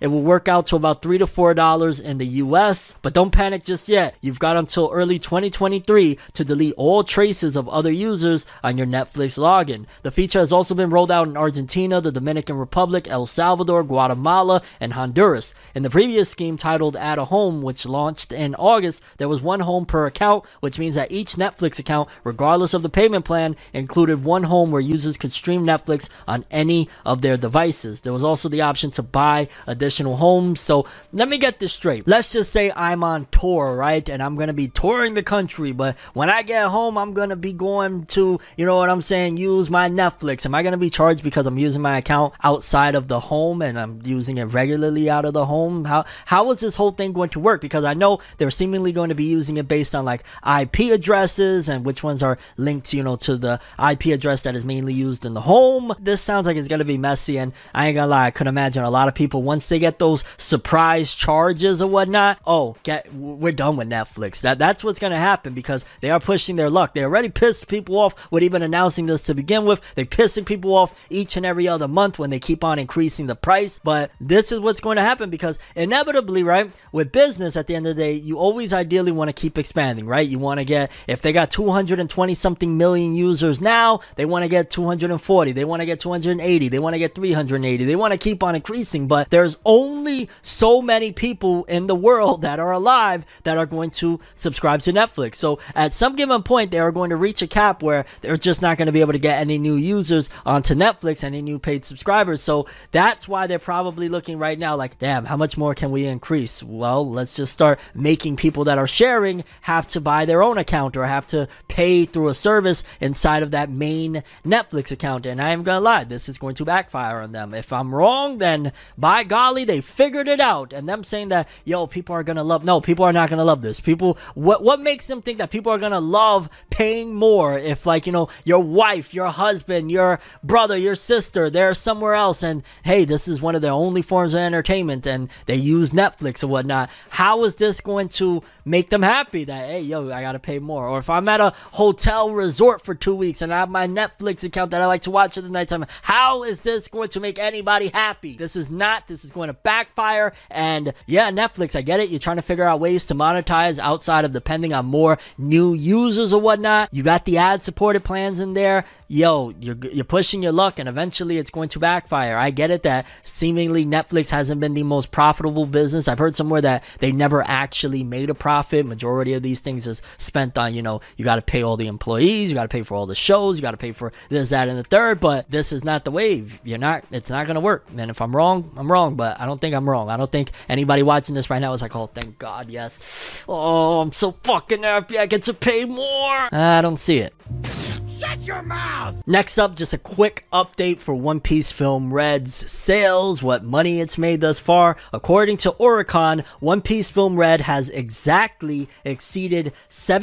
A: it will work out to about $3 to $4 in the US. But don't panic just yet. You've got until early 2023 to delete all traces of other users on your Netflix login. The feature has also been rolled out in Argentina, the Dominican Republic, El Salvador, Guatemala, and Honduras. In the previous scheme titled Add a Home, which launched in August, there was one home per account, which means that each Netflix account, regardless of the payment plan, included one home where users could stream Netflix on any of their devices. There was also the option to buy additional homes. So let me get this straight. Let's just say I'm on tour, right? And I'm going to be touring the country, but when I get home, I'm going to be going to, you know what I'm saying, use my Netflix. Am I going to be charged because I'm using my account outside of the home and I'm using it regularly out of the home? How is this whole thing going to work? Because I know they're seemingly going to be using it based on like IP addresses and which ones are linked, you know, to the IP address that is mainly used in the home. This sounds like it's going to be messy, and I ain't gonna lie, I could imagine a lot of people, once they get those surprise charges or whatnot, we're done with Netflix. That's what's going to happen, because they are pushing their luck. They already pissed people off with even announcing this to begin with. They're pissing people off each and every other month when they keep on increasing the price. But this is what's going to happen, because inevitably, right, with business, at the end of the day, you always ideally want to keep expanding, right? You want to get, if they got 220 something million users now, they want to get 240, they want to get 280, they want to get 380, they want to keep on increasing. But there's only so many people in the world that are alive that are going to subscribe to Netflix. So at some given point, they are going to reach a cap where they're just not going to be able to get any new users onto Netflix, any new paid subscribers. So that's why they're probably looking right now like, damn, how much more can we increase? Well, let's just start making people that are sharing have to buy their own account or have to pay through a service inside of that main Netflix account. And I am gonna lie, this is going to backfire on them. If I'm wrong, then by golly, they figured it out. And them saying that, yo, people are gonna love, no, people are not gonna love this. People, what makes them think that people are gonna love paying more if, like, you know, your wife, your husband, your brother, your sister, they're somewhere else, and hey, this is one of their only forms of entertainment and they use Netflix or whatnot? How is this going to make them happy that, hey, yo, I gotta pay more? Or if I'm at a hotel resort for 2 weeks and I have my Netflix account that I like to watch at the nighttime, how is this going to make anybody happy? This is going to backfire. And yeah, Netflix, I get it, you're trying to figure out ways to monetize outside of depending on more new users or whatnot. You got the ad supported plans in there. Yo, you're pushing your luck, and eventually it's going to backfire. I get it that seemingly Netflix hasn't been the most profitable business. I've heard somewhere that they never actually made a profit. Majority of these things is spent on, you know, you got to pay all the employees, you got to pay for all the shows, you got to pay for this, that, and the third. But this is not the wave. It's not going to work. And if I'm wrong, I'm wrong, but I don't think I'm wrong. I don't think anybody watching this right now is like, oh, thank God, yes. Oh, I'm so fucking happy I get to pay more. I don't see it.
B: Shut your mouth!
A: Next up, just a quick update for One Piece Film Red's sales, what money it's made thus far. According to Oricon, One Piece Film Red has exactly exceeded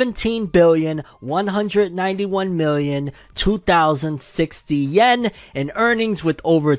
A: 17,191,002,060 yen in earnings, with over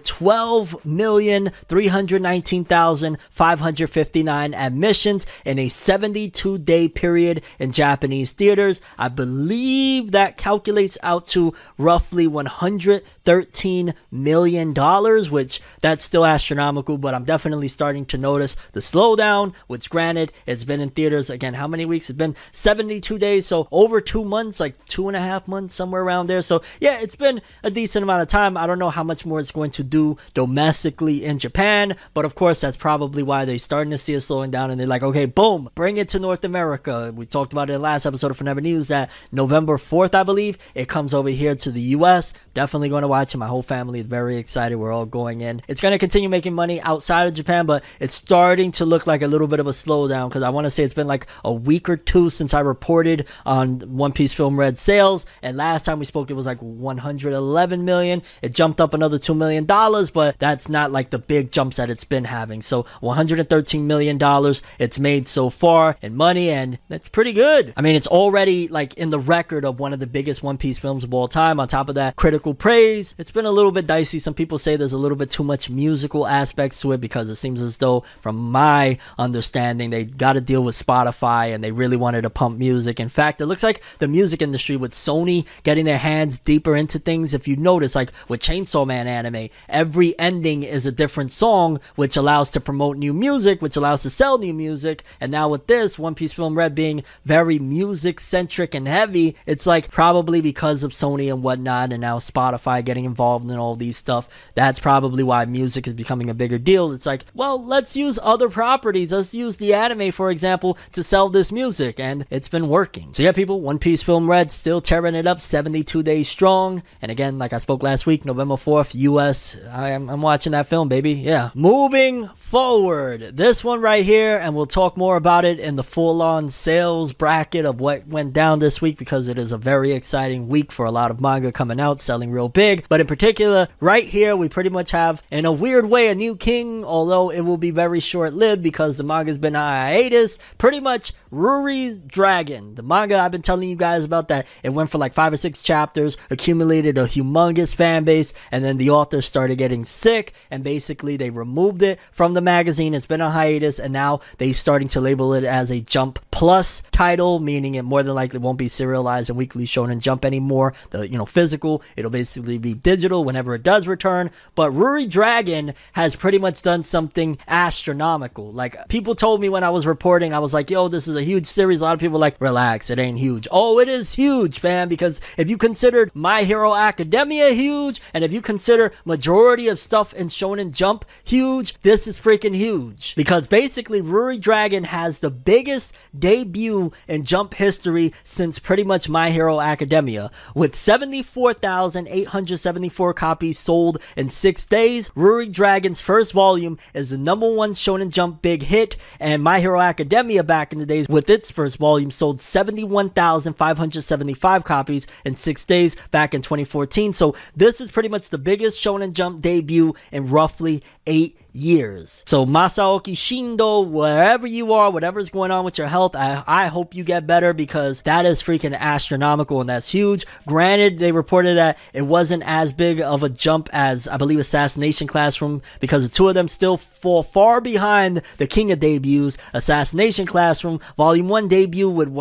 A: 12,319,559 admissions in a 72-day period in Japanese theaters. I believe that calculates out to roughly $113 million, which that's still astronomical, but I'm definitely starting to notice the slowdown, which granted, it's been in theaters, again, how many weeks? It's been 72 days, so over 2 months, like 2.5 months, somewhere around there. So yeah, it's been a decent amount of time. I don't know how much more it's going to do domestically in Japan, but of course, that's probably why they're starting to see it slowing down, and they're like, okay, boom, bring it to North America. We talked about it in the last episode of Forever News that November 4th, I believe, it comes over here to the US. Definitely going to watch it. My whole family is very excited. We're all going in. It's going to continue making money outside of Japan, but it's starting to look like a little bit of a slowdown, because I want to say it's been like a week or two since I reported on One Piece Film Red sales, and last time we spoke it was like 111 million. It jumped up another $2 million, but that's not like the big jumps that it's been having. So $113 million it's made so far in money, and that's pretty good. I mean, it's already like in the record of one of the biggest One Piece film films of all time. On top of that, critical praise. It's been a little bit dicey. Some people say there's a little bit too much musical aspects to it because it seems as though, from my understanding, they got to deal with Spotify and they really wanted to pump music. In fact, it looks like the music industry, with Sony getting their hands deeper into things, if you notice, like with Chainsaw Man anime, every ending is a different song, which allows to promote new music, which allows to sell new music. And now with this, One Piece Film Red being very music centric and heavy, it's like probably because of Sony and whatnot, and now Spotify getting involved in all these stuff, that's probably why music is becoming a bigger deal. It's like, well, let's use other properties. Let's use the anime, for example, to sell this music, and it's been working. So yeah, people, One Piece Film Red still tearing it up, 72 days strong. And again, like I spoke last week, November 4th, US, I'm watching that film, baby. Yeah. Moving forward, this one right here, and we'll talk more about it in the full-on sales bracket of what went down this week, because it is a very exciting week for a lot of manga coming out, selling real big. But in particular, right here, we pretty much have, in a weird way, a new king, although it will be very short-lived because the manga's been on hiatus. Pretty much Ruri's Dragon, the manga I've been telling you guys about, that it went for like 5 or 6 chapters, accumulated a humongous fan base, and then the author started getting sick, and basically they removed it from the magazine. It's been on hiatus, and now they starting to label it as a Jump Plus title, meaning it more than likely won't be serialized in Weekly Shonen Jump anymore. The physical, it'll basically be digital whenever it does return. But Ruri Dragon has pretty much done something astronomical. Like, people told me when I was reporting, I was like, yo, this is a huge series. A lot of people were like, relax, it ain't huge. Oh, it is huge, fam, because if you considered My Hero Academia huge, and if you consider majority of stuff in Shonen Jump huge, this is freaking huge. Because basically, Ruri Dragon has the biggest debut in Jump history since pretty much My Hero Academia. With 74,874 copies sold in 6 days, Ruri Dragon's first volume is the #1 Shonen Jump big hit, and My Hero Academia back in the days with its first volume sold 71,575 copies in 6 days back in 2014. So this is pretty much the biggest Shonen Jump debut in roughly 8 years. So Masaoki Shindo, wherever you are, whatever's going on with your health, I hope you get better, because that is freaking astronomical and that's huge. Granted, they reported that it wasn't as big of a jump as, I believe, Assassination Classroom, because the two of them still fall far behind the king of debuts. Assassination Classroom Volume 1 debut with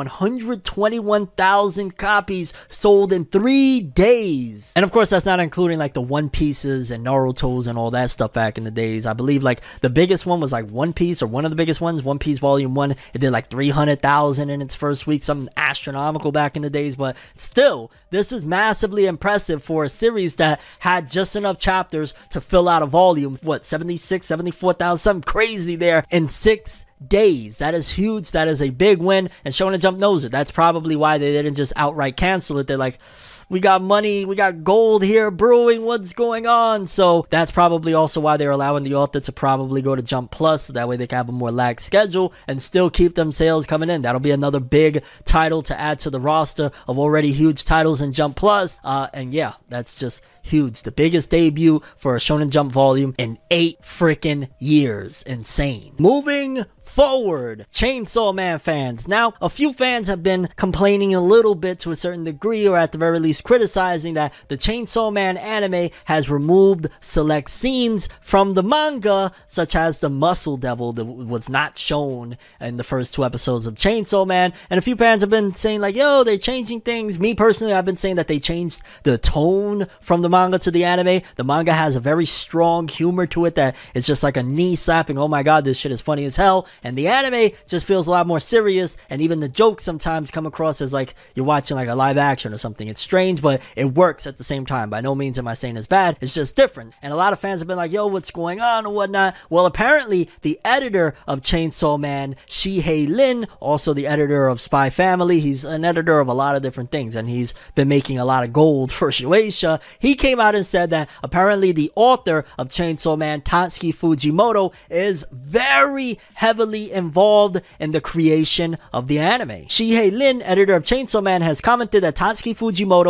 A: 121,000 copies sold in 3 days. And of course, that's not including like the One Pieces and Naruto's and all that stuff back in the days. I believe like the biggest one was like One Piece, or one of the biggest ones, One Piece Volume 1. It did like 300,000 in its first week, something astronomical back in the days. But still, this is massively impressive for a series that had just enough chapters to fill out a volume. What, 76, 74,000, something crazy there in 6 days. That is huge. That is a big win, and Shonen Jump knows it. That's probably why they didn't just outright cancel it. They're like, we got money, we got gold here brewing, what's going on? So that's probably also why they're allowing the author to probably go to Jump Plus, so that way they can have a more lax schedule and still keep them sales coming in. That'll be another big title to add to the roster of already huge titles in Jump Plus. And yeah, that's just huge. The biggest debut for a Shonen Jump volume in 8 freaking years. Insane. Moving forward, Chainsaw Man fans. Now, a few fans have been complaining a little bit to a certain degree, or at the very least criticizing, that the Chainsaw Man anime has removed select scenes from the manga, such as the Muscle Devil that was not shown in the first 2 episodes of Chainsaw Man. And a few fans have been saying like, yo, they're changing things. Me personally, I've been saying that they changed the tone from the manga to the anime. The manga has a very strong humor to it that it's just like a knee slapping, oh my god, this shit is funny as hell. And the anime just feels a lot more serious, and even the jokes sometimes come across as like you're watching like a live action or something. It's strange, but it works at the same time. By no means am I saying it's bad, it's just different. And a lot of fans have been like, yo, what's going on and whatnot. Well, apparently the editor of Chainsaw Man, Shihei Lin, also the editor of Spy Family, he's an editor of a lot of different things, and he's been making a lot of gold for Shueisha. He came out and said that apparently the author of Chainsaw Man, Tatsuki Fujimoto, is very heavily involved in the creation of the anime. Shihei Lin, editor of Chainsaw Man, has commented that Tatsuki Fujimoto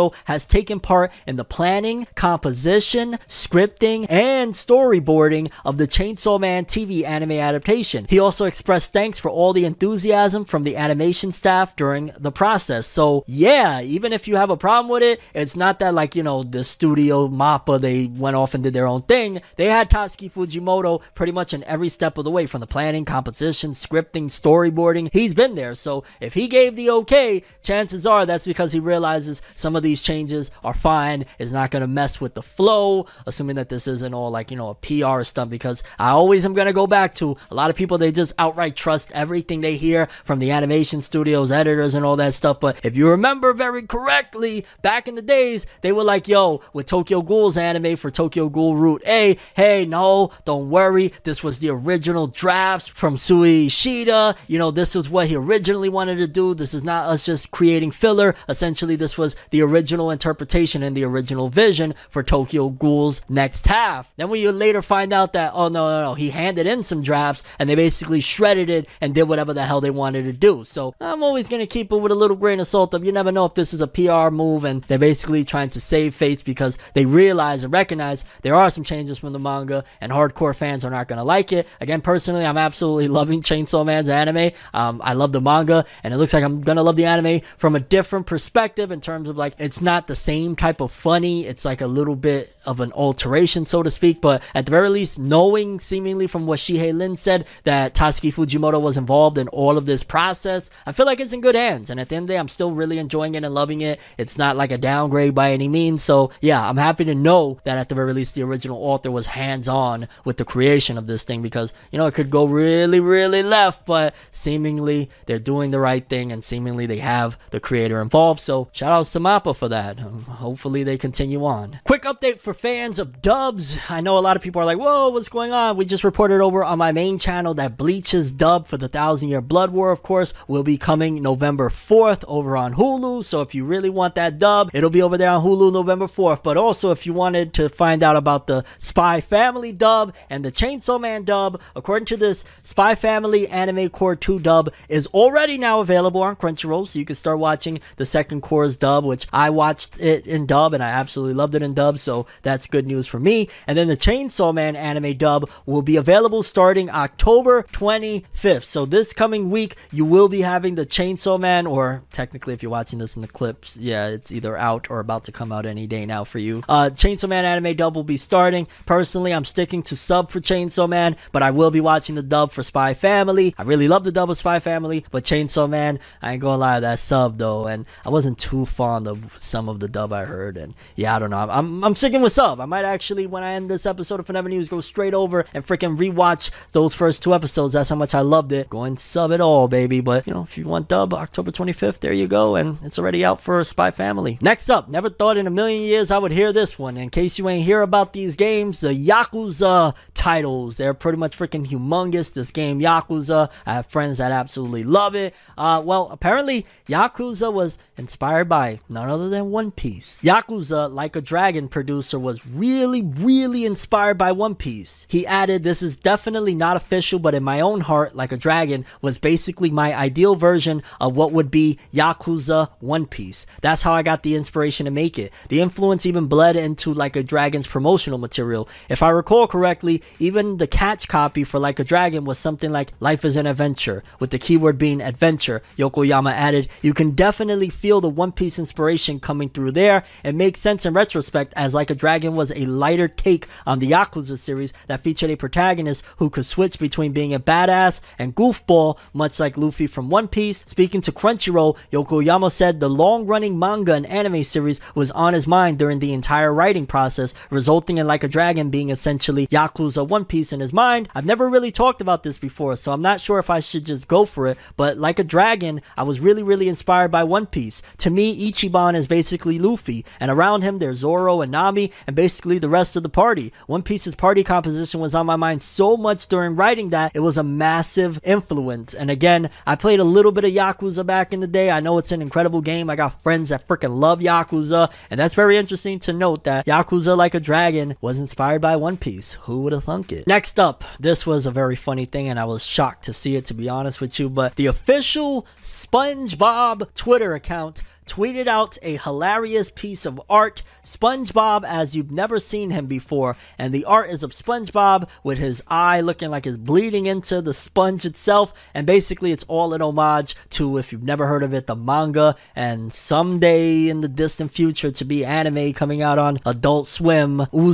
A: Fujimoto has taken part in the planning, composition, scripting, and storyboarding of the Chainsaw Man TV anime adaptation. He also expressed thanks for all the enthusiasm from the animation staff during the process. So yeah, even if you have a problem with it, it's not that like, you know, the studio MAPPA, they went off and did their own thing. They had Tatsuki Fujimoto pretty much in every step of the way, from the planning, composition, scripting, storyboarding. He's been there. So if he gave the okay, chances are that's because he realizes some of these changes are fine, is not going to mess with the flow, assuming that this isn't all like, you know, a PR stunt, because I always am going to go back to a lot of people, they just outright trust everything they hear from the animation studios, editors, and all that stuff. But if you remember very correctly, back in the days, they were like, yo, with Tokyo Ghoul's anime for Tokyo Ghoul Route A, hey, no, don't worry, this was the original drafts from Sui Ishida, you know, this is what he originally wanted to do, this is not us just creating filler. Essentially, this was the original interpretation and the original vision for Tokyo Ghoul's next half. Then when you later find out that, oh no, he handed in some drafts and they basically shredded it and did whatever the hell they wanted to do. So I'm always going to keep it with a little grain of salt of, you never know if this is a PR move and they're basically trying to save face because they realize and recognize there are some changes from the manga and hardcore fans are not going to like it. Again, personally, I'm absolutely loving Chainsaw Man's anime. I love the manga and it looks like I'm going to love the anime from a different perspective in terms of like, it's not the same type of funny. It's like a little bit of an alteration, so to speak, but at the very least, knowing seemingly from what Shihei Lin said that Tatsuki Fujimoto was involved in all of this process, I feel like it's in good hands, and at the end of the day, I'm still really enjoying it and loving it. It's not like a downgrade by any means, so yeah, I'm happy to know that at the very least, the original author was hands-on with the creation of this thing, because, you know, it could go really, really left, but seemingly, they're doing the right thing, and seemingly, they have the creator involved, so shout outs to MAPPA for that. Hopefully, they continue on. Quick update for fans of dubs. I know a lot of people are like, whoa, what's going on? We just reported over on my main channel that Bleach's dub for the 1,000-Year Blood War, of course, will be coming November 4th over on Hulu. So if you really want that dub, it'll be over there on Hulu November 4th. But also, if you wanted to find out about the Spy Family dub and the Chainsaw Man dub, according to this, Spy Family Anime Core 2 dub is already now available on Crunchyroll. So you can start watching the second core's dub, which I watched it in dub and I absolutely loved it in dub. So that's good news for me. And then the Chainsaw Man anime dub will be available starting October 25th. So this coming week, you will be having the Chainsaw Man, or technically if you're watching this in the clips, yeah, it's either out or about to come out any day now for you. Chainsaw Man anime dub will be starting. Personally, I'm sticking to sub for Chainsaw Man, but I will be watching the dub for Spy Family. I really love the dub of Spy Family, but Chainsaw Man, I ain't gonna lie, that sub though, and I wasn't too fond of some of the dub I heard, and yeah, I don't know, I'm sticking with sub. I might actually, when I end this episode of Forever News, go straight over and freaking rewatch those first 2 episodes. That's how much I loved it. Go and sub it all, baby. But, you know, if you want dub, October 25th, there you go. And it's already out for Spy Family. Next up, never thought in a million years I would hear this one. In case you ain't hear about these games, the Yakuza titles. They're pretty much freaking humongous. This game, Yakuza, I have friends that absolutely love it. Well, apparently, Yakuza was inspired by none other than One Piece. Yakuza, Like a Dragon producer, was really inspired by One Piece. He added, this is definitely not official, but in my own heart, Like a Dragon was basically my ideal version of what would be Yakuza One Piece. That's how I got the inspiration to make it. The influence even bled into Like a Dragon's promotional material. If I recall correctly, even the catch copy for Like a Dragon was something like life is an adventure, with the keyword being adventure. Yokoyama added, you can definitely feel the One Piece inspiration coming through there. It makes sense in retrospect, as Like a Dragon was a lighter take on the Yakuza series that featured a protagonist who could switch between being a badass and goofball, much like Luffy from One Piece. Speaking to Crunchyroll, Yokoyama said the long-running manga and anime series was on his mind during the entire writing process, resulting in Like a Dragon being essentially Yakuza One Piece in his mind. I've never really talked about this before, so I'm not sure if I should just go for it, but Like a Dragon, I was really inspired by One Piece. To me, Ichiban is basically Luffy, and around him there's Zoro and Nami, and basically the rest of the party. One Piece's party composition was on my mind so much during writing that it was a massive influence. And again, I played a little bit of Yakuza back in the day. I know it's an incredible game. I got friends that freaking love Yakuza, and that's very interesting to note that Yakuza Like a Dragon was inspired by One Piece. Who would have thunk it? Next up, this was a very funny thing, and I was shocked to see it, to be honest with you, but the official SpongeBob Twitter account tweeted out a hilarious piece of art, SpongeBob as you've never seen him before, and the art is of SpongeBob with his eye looking like it's bleeding into the sponge itself, and basically it's all an homage to, if you've never heard of it, the manga, and someday in the distant future to be anime coming out on Adult Swim,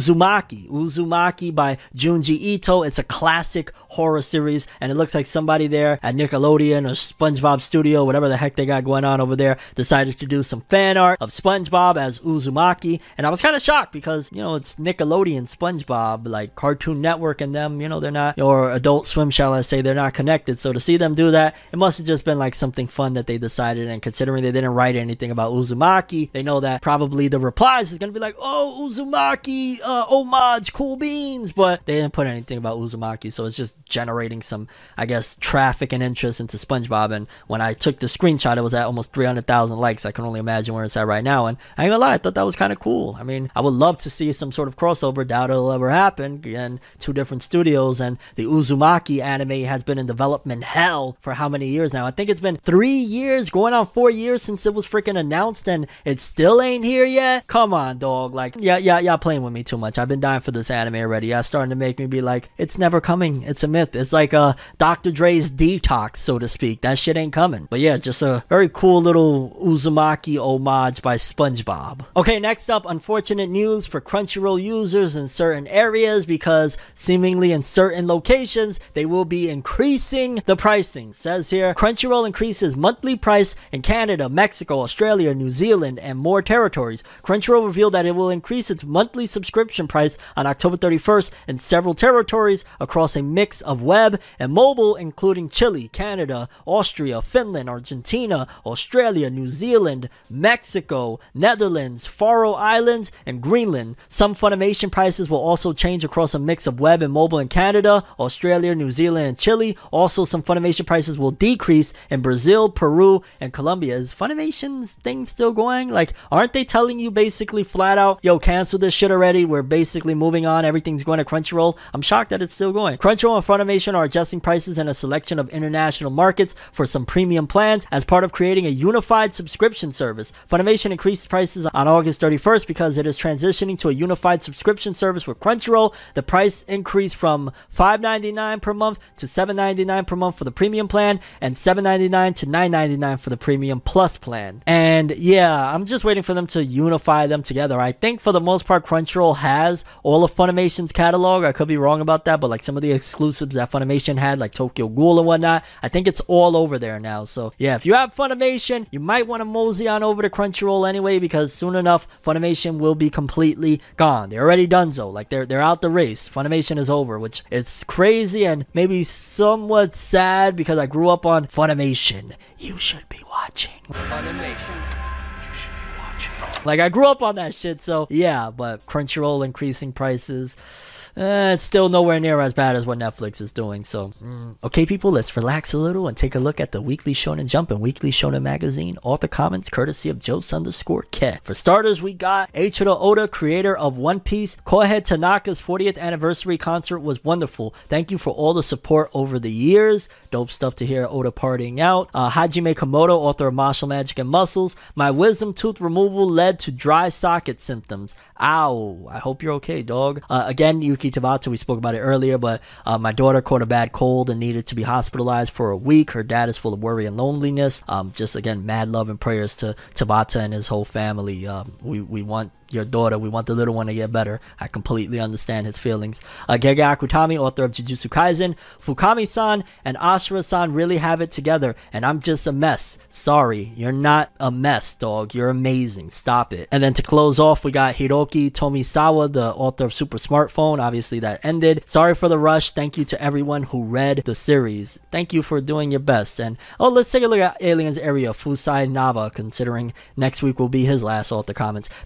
A: Uzumaki by Junji Ito. It's a classic horror series, and it looks like somebody there at Nickelodeon or SpongeBob Studio, whatever the heck they got going on over there, decided to do some fan art of SpongeBob as Uzumaki, and I was kind of shocked because, you know, it's Nickelodeon SpongeBob, like Cartoon Network and them, you know, they're not, or Adult Swim, shall I say, they're not connected, so to see them do that, it must have just been like something fun that they decided, and considering they didn't write anything about Uzumaki, they know that probably the replies is going to be like, oh, Uzumaki, homage, cool beans, but they didn't put anything about Uzumaki, so it's just generating some, I guess, traffic and interest into SpongeBob, and when I took the screenshot, it was at almost 300,000 likes. I can only imagine where it's at right now, and I ain't gonna lie, I thought that was kind of cool. I mean, I would love to see some sort of crossover. Doubt it'll ever happen. Again, two different studios, and the Uzumaki anime has been in development hell for how many years now? I think it's been 3 years, going on 4 years since it was freaking announced, and it still ain't here yet? Come on, dog. Like, y'all playing with me too much. I've been dying for this anime already. Y'all starting to make me be like, it's never coming. It's a myth. It's like Dr. Dre's Detox, so to speak. That shit ain't coming. But yeah, just a very cool little Uzumaki homage by SpongeBob. Okay, next up, unfortunate news for Crunchyroll users in certain areas, because seemingly in certain locations, they will be increasing the pricing. Says here, Crunchyroll increases monthly price in Canada, Mexico, Australia, New Zealand, and more territories. Crunchyroll revealed that it will increase its monthly subscription price on October 31st in several territories across a mix of web and mobile, including Chile, Canada, Austria, Finland, Argentina, Australia, New Zealand, Mexico, Netherlands, Faroe Islands, and Greenland. Some Funimation prices will also change across a mix of web and mobile in Canada, Australia, New Zealand, and Chile. Also, some Funimation prices will decrease in Brazil, Peru, and Colombia. Is Funimation's thing still going? Like, aren't they telling you basically flat out, yo, cancel this shit already, we're basically moving on, everything's going to Crunchyroll? I'm shocked that it's still going. Crunchyroll and Funimation are adjusting prices in a selection of international markets for some premium plans as part of creating a unified subscription service. Funimation increased prices on August 31st because it is transitioning to a unified subscription service with Crunchyroll. The price increased from $5.99 per month to $7.99 per month for the premium plan, and $7.99 to $9.99 for the premium plus plan. And yeah, I'm just waiting for them to unify them together. I think for the most part Crunchyroll has all of Funimation's catalog. I could be wrong about that, but like some of the exclusives that Funimation had, like Tokyo Ghoul and whatnot, I think it's all over there now. So yeah, if you have Funimation, you might want to mosey on over to Crunchyroll anyway, because soon enough Funimation will be completely gone. They're already donezo. Like they're out the race. Funimation is over, which it's crazy and maybe somewhat sad because I grew up on Funimation. You should be watching. Funimation. You should be watching. Like I grew up on that shit, so yeah, but Crunchyroll increasing prices. It's still nowhere near as bad as what Netflix is doing, so... Okay, people, let's relax a little and take a look at the Weekly Shonen Jump and Weekly Shonen Magazine author comments courtesy of Jose_Ke. For starters, we got Eiichiro Oda, creator of One Piece. Koei Tanaka's 40th anniversary concert was wonderful. Thank you for all the support over the years. Dope stuff to hear Oda partying out. Hajime Komodo, author of Martial Magic and Muscles. My wisdom tooth removal led to dry socket symptoms. Ow. I hope you're okay, dog. Again, Yuki Tabata, we spoke about it earlier, but my daughter caught a bad cold and needed to be hospitalized for a week. Her dad is full of worry and loneliness. Just again, mad love and prayers to Tabata and his whole family. We want your daughter, we want the little one to get better. I completely understand his feelings. Gege Akutami, author of Jujutsu Kaisen. Fukami-san and Ashura-san really have it together, and I'm just a mess. Sorry, you're not a mess, dog. You're amazing. Stop it. And then to close off, we got Hiroki Tomisawa, the author of Super Smartphone. Obviously, that ended. Sorry for the rush. Thank you to everyone who read the series. Thank you for doing your best. And let's take a look at Aliens Area, Fusai Nava, considering next week will be his last author comments. Based on my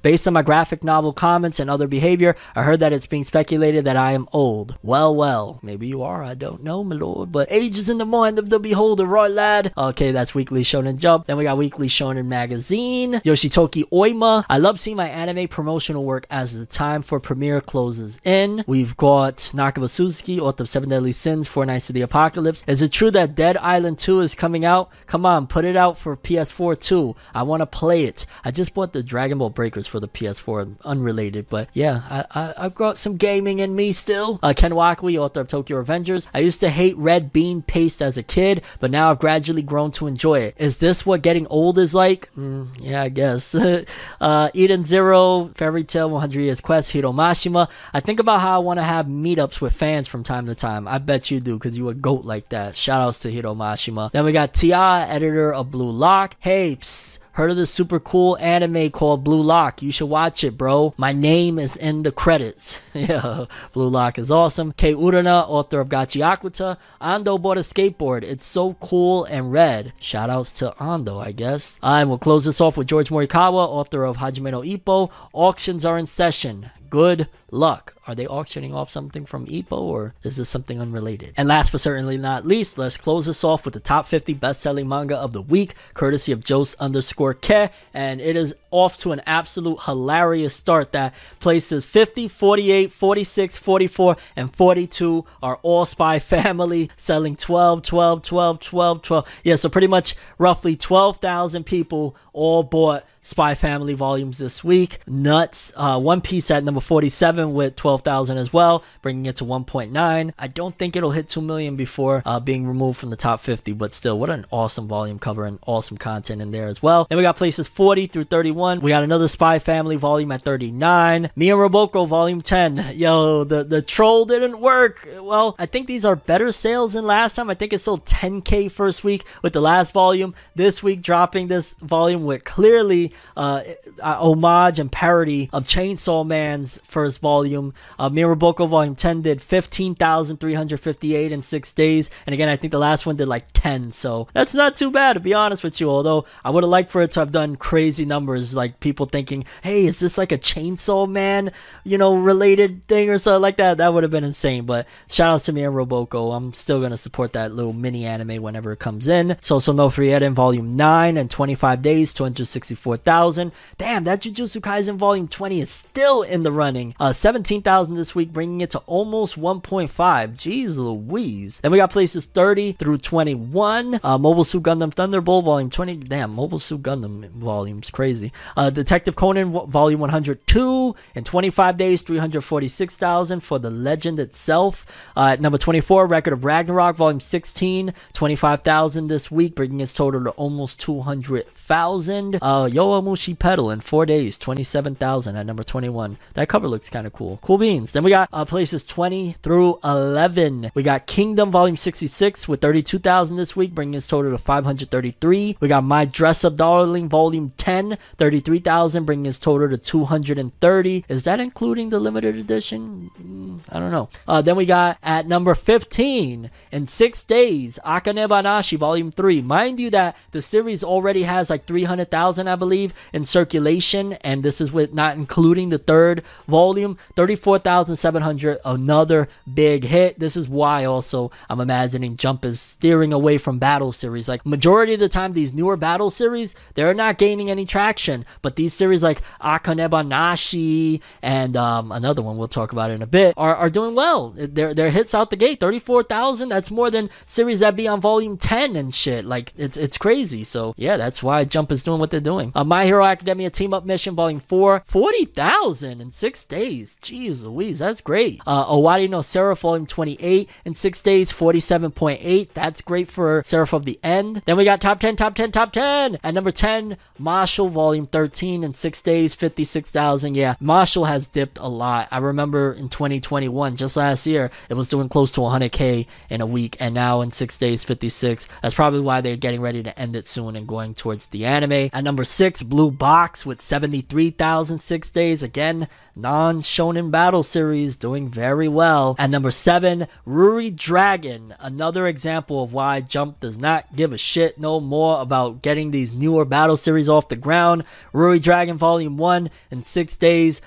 A: graphic novel comments and other behavior. I heard that it's being speculated that I am old. Well, maybe you are, I don't know, my lord, but age is in the mind of the beholder, right lad? Okay, that's Weekly Shonen Jump. Then we got Weekly Shonen Magazine. Yoshitoki Oima. I love seeing my anime promotional work as the time for premiere closes in. We've got Nakaba Suzuki, author of Seven Deadly Sins, Four Nights to the Apocalypse. Is it true that Dead Island 2 is coming out? Come on, put it out for PS4 too. I want to play it. I just bought the Dragon Ball Breakers for the PS4, unrelated, but yeah, I've got some gaming in me still. Ken Wakui, author of Tokyo Revengers. I used to hate red bean paste as a kid, but now I've gradually grown to enjoy it. Is this what getting old is like? Yeah, I guess. Eden Zero, Fairy Tail, 100 Years Quest, Hiro Mashima. I think about how I want to have meetups with fans from time to time. I bet you do, because you a goat like that. Shoutouts to Hiro Mashima. Then we got Tia, editor of Blue Lock. Hey, psst. Heard of this super cool anime called Blue Lock? You should watch it, bro. My name is in the credits. Yeah, Blue Lock is awesome. Kei Urana, author of Gachi Akuta. Ando bought a skateboard. It's so cool and red. Shoutouts to Ando, I guess. And we'll close this off with George Morikawa, author of Hajime no Ippo. Auctions are in session. Good luck. Are they auctioning off something from Ippo, or is this something unrelated? And last but certainly not least, let's close this off with the top 50 best-selling manga of the week, courtesy of Jose_Ke, and it is off to an absolute hilarious start. That places 50, 48, 46, 44, and 42 are all Spy Family, selling 12. Yeah, so pretty much roughly 12,000 people all bought Spy Family volumes this week. Nuts. One Piece at number 47 with 12,000 as well, bringing it to 1.9. I don't think it'll hit 2 million before being removed from the top 50, but still, what an awesome volume cover and awesome content in there as well. Then we got places 40 through 31. We got another Spy Family volume at 39. Mia Roboko volume 10. Yo, the troll didn't work. Well, I think these are better sales than last time. I think it sold 10K first week with the last volume. This week dropping this volume with clearly homage and parody of Chainsaw Man's first volume. Miraboko volume 10 did 15,358 in 6 days, and again I think the last one did like 10, so that's not too bad to be honest with you, although I would have liked for it to have done crazy numbers, like people thinking, hey, is this like a Chainsaw Man, related thing or something like that. That would have been insane. But shout outs to Miraboko. I'm still gonna support that little mini anime whenever it comes in. So no Frieren volume 9 and 25 days, 264,000. Damn, that Jujutsu Kaisen volume 20 is still in the running. 17,000 this week, bringing it to almost 1.5. Jeez Louise. Then we got places 30 through 21. Mobile Suit Gundam Thunderbolt volume 20. Damn, Mobile Suit Gundam volume's crazy. Detective Conan volume 102 in 25 days, 346,000 for the legend itself. Number 24, Record of Ragnarok volume 16, 25,000 this week, bringing its total to almost 200,000. Yowamushi Pedal in 4 days, 27,000 at number 21. That cover looks kind of cool. Cool beans. Then we got places 20 through 11. We got Kingdom volume 66 with 32,000 this week, bringing its total to 533. We got My Dress Up Darling volume 10, 33,000, bringing its total to 230. Is that including the limited edition? I don't know. Then we got at number 15 in 6 days, Akane Banashi volume 3. Mind you that the series already has like 300,000, I believe, in circulation, and this is with not including the third volume. 34,700, another big hit. This is why also I'm imagining Jump is steering away from battle series. Like majority of the time, these newer battle series, they're not gaining any traction, but these series like Akane Banashi and another one we'll talk about in a bit are doing well. They're hits out the gate. 34,000, that's more than series that be on volume 10 and shit. Like it's crazy. So yeah, that's why Jump is doing what they're doing. My Hero Academia Team Up Mission volume 4, 40,000 in 6 days. Jeez Louise, that's great. Owari no Seraph volume 28 in 6 days, 47.8. That's great for Seraph of the End. Then we got top 10. At number 10, Marshall volume 13 in 6 days, 56,000. Yeah, Marshall has dipped a lot. I remember in 2021, just last year, it was doing close to 100K in a week, and now in 6 days, 56. That's probably why they're getting ready to end it soon and going towards the anime. At number 6, 6, Blue Box with 73,000 6 days. Again, non-shonen battle series doing very well. At number 7, Ruri Dragon. Another example of why Jump does not give a shit no more about getting these newer battle series off the ground. Ruri Dragon Volume 1 in 6 days,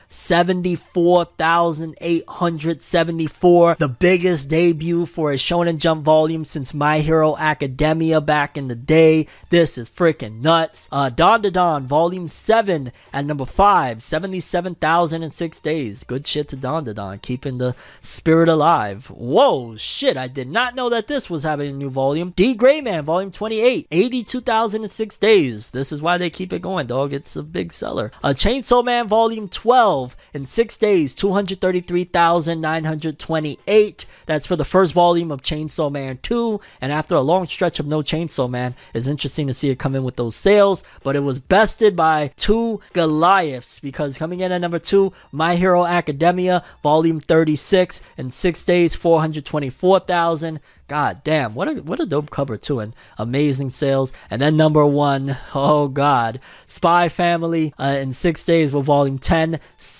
A: 74,874. The biggest debut for a Shonen Jump volume since My Hero Academia back in the day. This is freaking nuts. Dawn to Dawn Volume 7 at number 5, 77,000 in 6 days. Good shit to Dawn to Dawn, keeping the spirit alive. Whoa, shit, I did not know that this was having a new volume. D. Gray Man Volume 28, 82,000 in 6 days. This is why they keep it going, dog. It's a big seller. Chainsaw Man Volume 12 in 6 days, 233,928. That's for the first volume of Chainsaw Man 2, and after a long stretch of no Chainsaw Man, it's interesting to see it come in with those sales, but it was bested by 2 Goliaths, because coming in at number 2, My Hero Academia Volume 36 in 6 days, 424,000. God damn, what a dope cover too, and amazing sales. And then number 1, oh god, Spy Family in 6 days with Volume 10,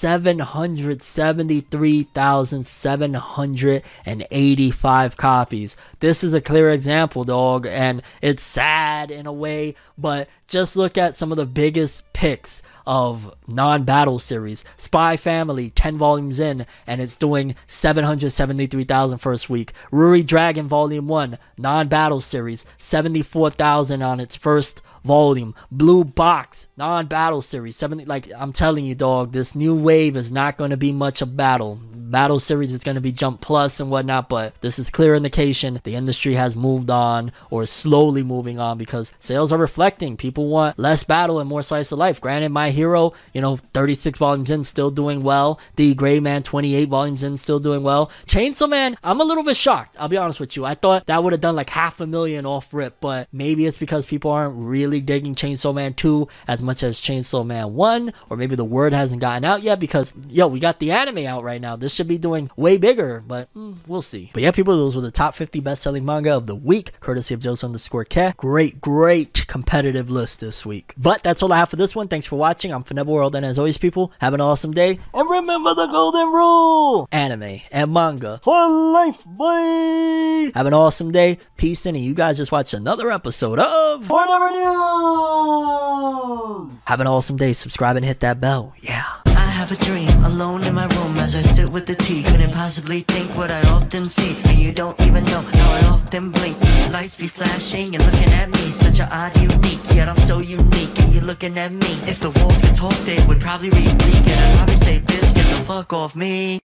A: 773,785 copies. This is a clear example, dog, and it's sad in a way, but just look at some of the biggest picks of non-battle series. Spy Family, 10 volumes in, and it's doing 773,000 first week. Ruri Dragon Volume 1, non-battle series, 74,000 on its first volume. Blue Box, non-battle series, 70. Like, I'm telling you, dog, this new wave is not going to be much of battle series. Is going to be Jump Plus and whatnot, but this is clear indication the industry has moved on, or is slowly moving on, because sales are reflecting. People want less battle and more slice of life. Granted, My Hero, 36 volumes in, still doing well. The Gray Man, 28 volumes in, still doing well. Chainsaw Man, I'm a little bit shocked, I'll be honest with you. I thought that would have done like 500,000 off rip, but maybe it's because people aren't really digging Chainsaw Man 2 as much as Chainsaw Man 1, or maybe the word hasn't gotten out yet, because we got the anime out right now. This should be doing way bigger, but we'll see. But yeah, people, those were the top 50 best-selling manga of the week, courtesy of Jose_K. Great competitive list this week. But that's all I have for this one. Thanks for watching. I'm Finebo World, and as always, people, have an awesome day, and remember the golden rule: anime and manga for life, boy. Have an awesome day. Peace in, and you guys just watched another episode of Forever News. Have an awesome day. Subscribe and hit that bell. Yeah.
C: I have a dream, alone in my room as I sit with the tea. Couldn't possibly think what I often see, and you don't even know how I often blink. Lights be flashing and looking at me, such an odd, unique, yet I'm so unique, and you're looking at me. If the walls could talk, they would probably read Greek, and I'd probably say, bitch, get the fuck off me.